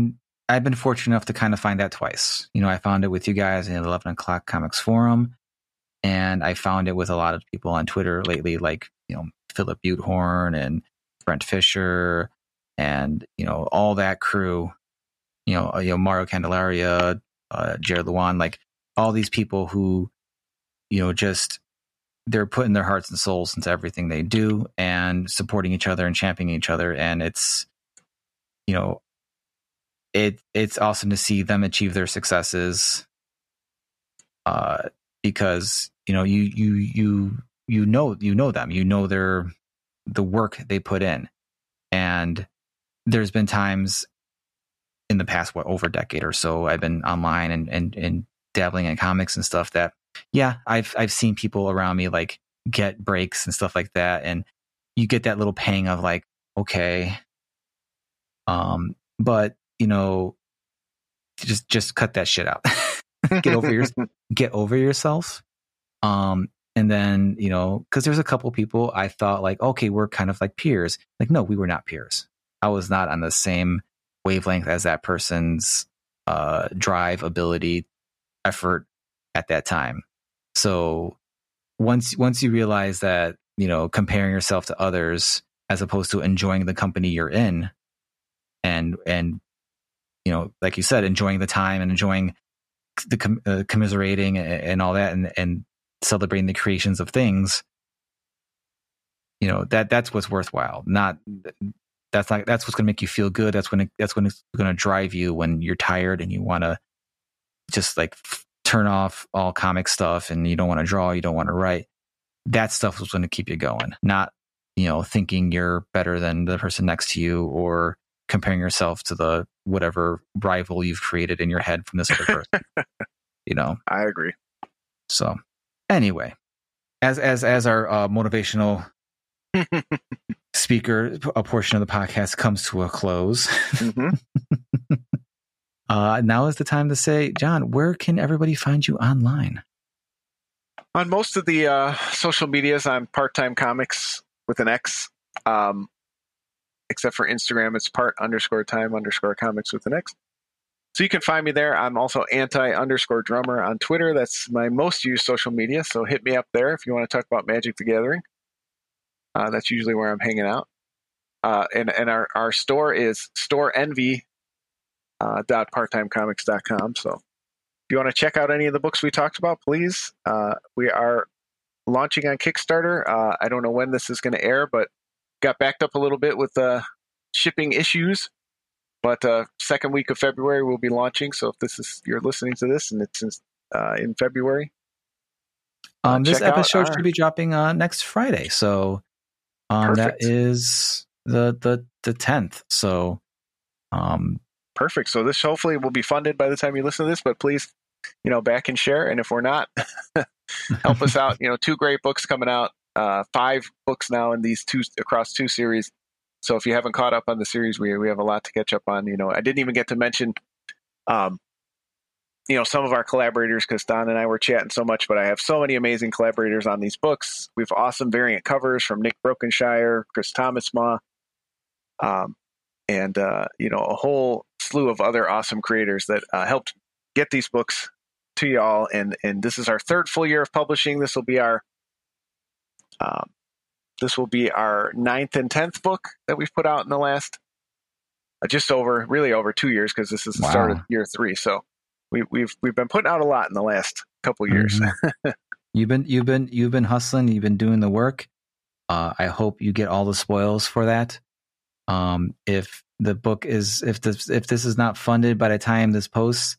I've been fortunate enough to kind of find that twice. You know, I found it with you guys in the eleven o'clock Comics Forum, and I found it with a lot of people on Twitter lately, like, you know, Philip Butehorn and Brent Fisher and, you know, all that crew, you know, you know Mario Candelaria, uh, Jared Lewan, like all these people who, you know, just they're putting their hearts and souls into everything they do and supporting each other and championing each other. And it's, you know, it it's awesome to see them achieve their successes, uh, because, you know, you you you you know you know them, you know their the work they put in. And there's been times in the past, what, over a decade or so, I've been online and and, and dabbling in comics and stuff that, yeah, I've I've seen people around me like get breaks and stuff like that, and you get that little pang of like, okay, um, but you know, just just cut that shit out. get over your get over yourself. Um, and then, you know, because there's a couple people I thought like, okay, we're kind of like peers. Like, no, we were not peers. I was not on the same wavelength as that person's uh, drive, ability, effort at that time. So once once you realize that, you know, comparing yourself to others as opposed to enjoying the company you're in, and and you know, like you said, enjoying the time and enjoying the com- uh, commiserating and, and all that, and and celebrating the creations of things, you know, that that's what's worthwhile. Not that's not that's what's going to make you feel good. That's when it, that's when it's going to drive you when you're tired and you want to just like f- turn off all comic stuff and you don't want to draw, you don't want to write. That stuff was going to keep you going. Not, you know, thinking you're better than the person next to you or comparing yourself to the whatever rival you've created in your head from this other person. You know, I agree. So anyway, as as as our uh, motivational speaker, a portion of the podcast comes to a close. Mm-hmm. uh, now is the time to say, John, where can everybody find you online? On most of the uh, social medias, I'm Part-Time Comics with an X. Um, except for Instagram, it's part underscore time underscore comics with an X. So you can find me there. I'm also anti underscore drummer on Twitter. That's my most used social media. So hit me up there if you want to talk about Magic the Gathering. Uh, that's usually where I'm hanging out. Uh, and and our, our store is storeenvy dot parttimecomics dot com. So if you want to check out any of the books we talked about, please. Uh, we are launching on Kickstarter. Uh, I don't know when this is going to air, but got backed up a little bit with uh, shipping issues. But uh, second week of February, we'll be launching. So if this is you're listening to this and it's in, uh, in February, uh, um, this episode our... should be dropping uh, next Friday. So um, that is the the the tenth. So um, perfect. So this hopefully will be funded by the time you listen to this. But please, you know, back and share. And if we're not, help us out. You know, two great books coming out. Uh, five books now in these two across two series. So if you haven't caught up on the series, we we have a lot to catch up on. You know, I didn't even get to mention, um, you know, some of our collaborators because Don and I were chatting so much. But I have so many amazing collaborators on these books. We have awesome variant covers from Nick Brokenshire, Chris Thomasma, um, and uh, you know, a whole slew of other awesome creators that uh, helped get these books to y'all. And and this is our third full year of publishing. This will be our um, This will be our ninth and tenth book that we've put out in the last uh, just over, really over two years because this is the wow. start of year three. So we, we've we've been putting out a lot in the last couple of years. Mm-hmm. you've been you've been you've been hustling. You've been doing the work. Uh, I hope you get all the spoils for that. Um, if the book is if this if this is not funded by the time this posts,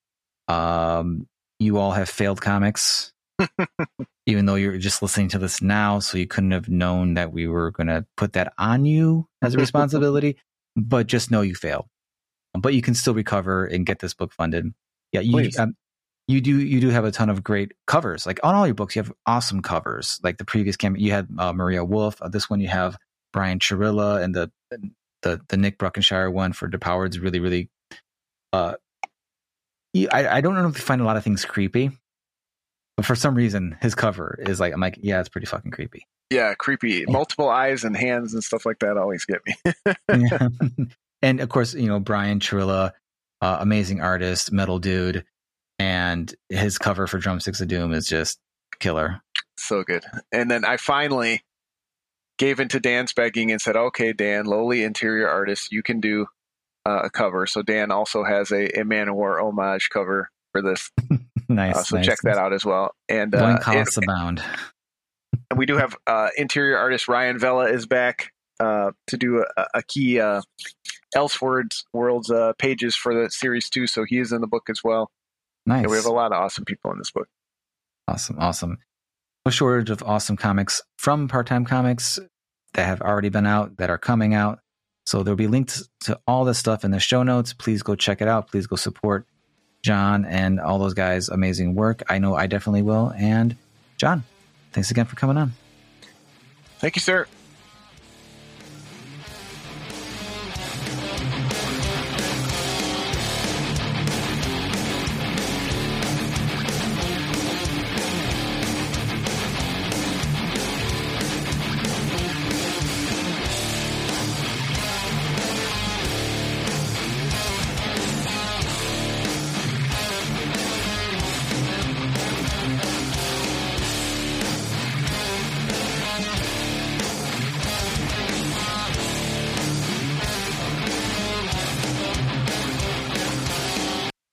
um, you all have failed comics. Even though you're just listening to this now, so you couldn't have known that we were going to put that on you as a responsibility, but just know you failed. But you can still recover and get this book funded. Yeah, you um, you do you do have a ton of great covers. Like on all your books, you have awesome covers. Like the previous cam, you had uh, Maria Wolf. Uh, this one you have Brian Chirilla, and the the the Nick Brokenshire one for Depowered is really really. Uh, I I don't know if you find a lot of things creepy. But for some reason, his cover is like, I'm like, yeah, it's pretty fucking creepy. Yeah, creepy. Yeah. Multiple eyes and hands and stuff like that always get me. Yeah. And of course, you know, Brian Chirilla, uh, amazing artist, metal dude, and his cover for Drumsticks of Doom is just killer. So good. And then I finally gave into Dan's begging and said, okay, Dan, lowly interior artist, you can do uh, a cover. So Dan also has a, a Manowar homage cover for this. Nice. Uh, so nice. check that out as well. And When uh, costs and, abound. and we do have uh, interior artist Ryan Vela is back uh, to do a, a key uh, Elseworlds Worlds uh, pages for the series two. So he is in the book as well. Nice. And we have a lot of awesome people in this book. Awesome. Awesome. No shortage of awesome comics from Part-Time Comics that have already been out, that are coming out. So there'll be links to all this stuff in the show notes. Please go check it out. Please go support John and all those guys' amazing work. I know I definitely will. And John, thanks again for coming on. Thank you, sir.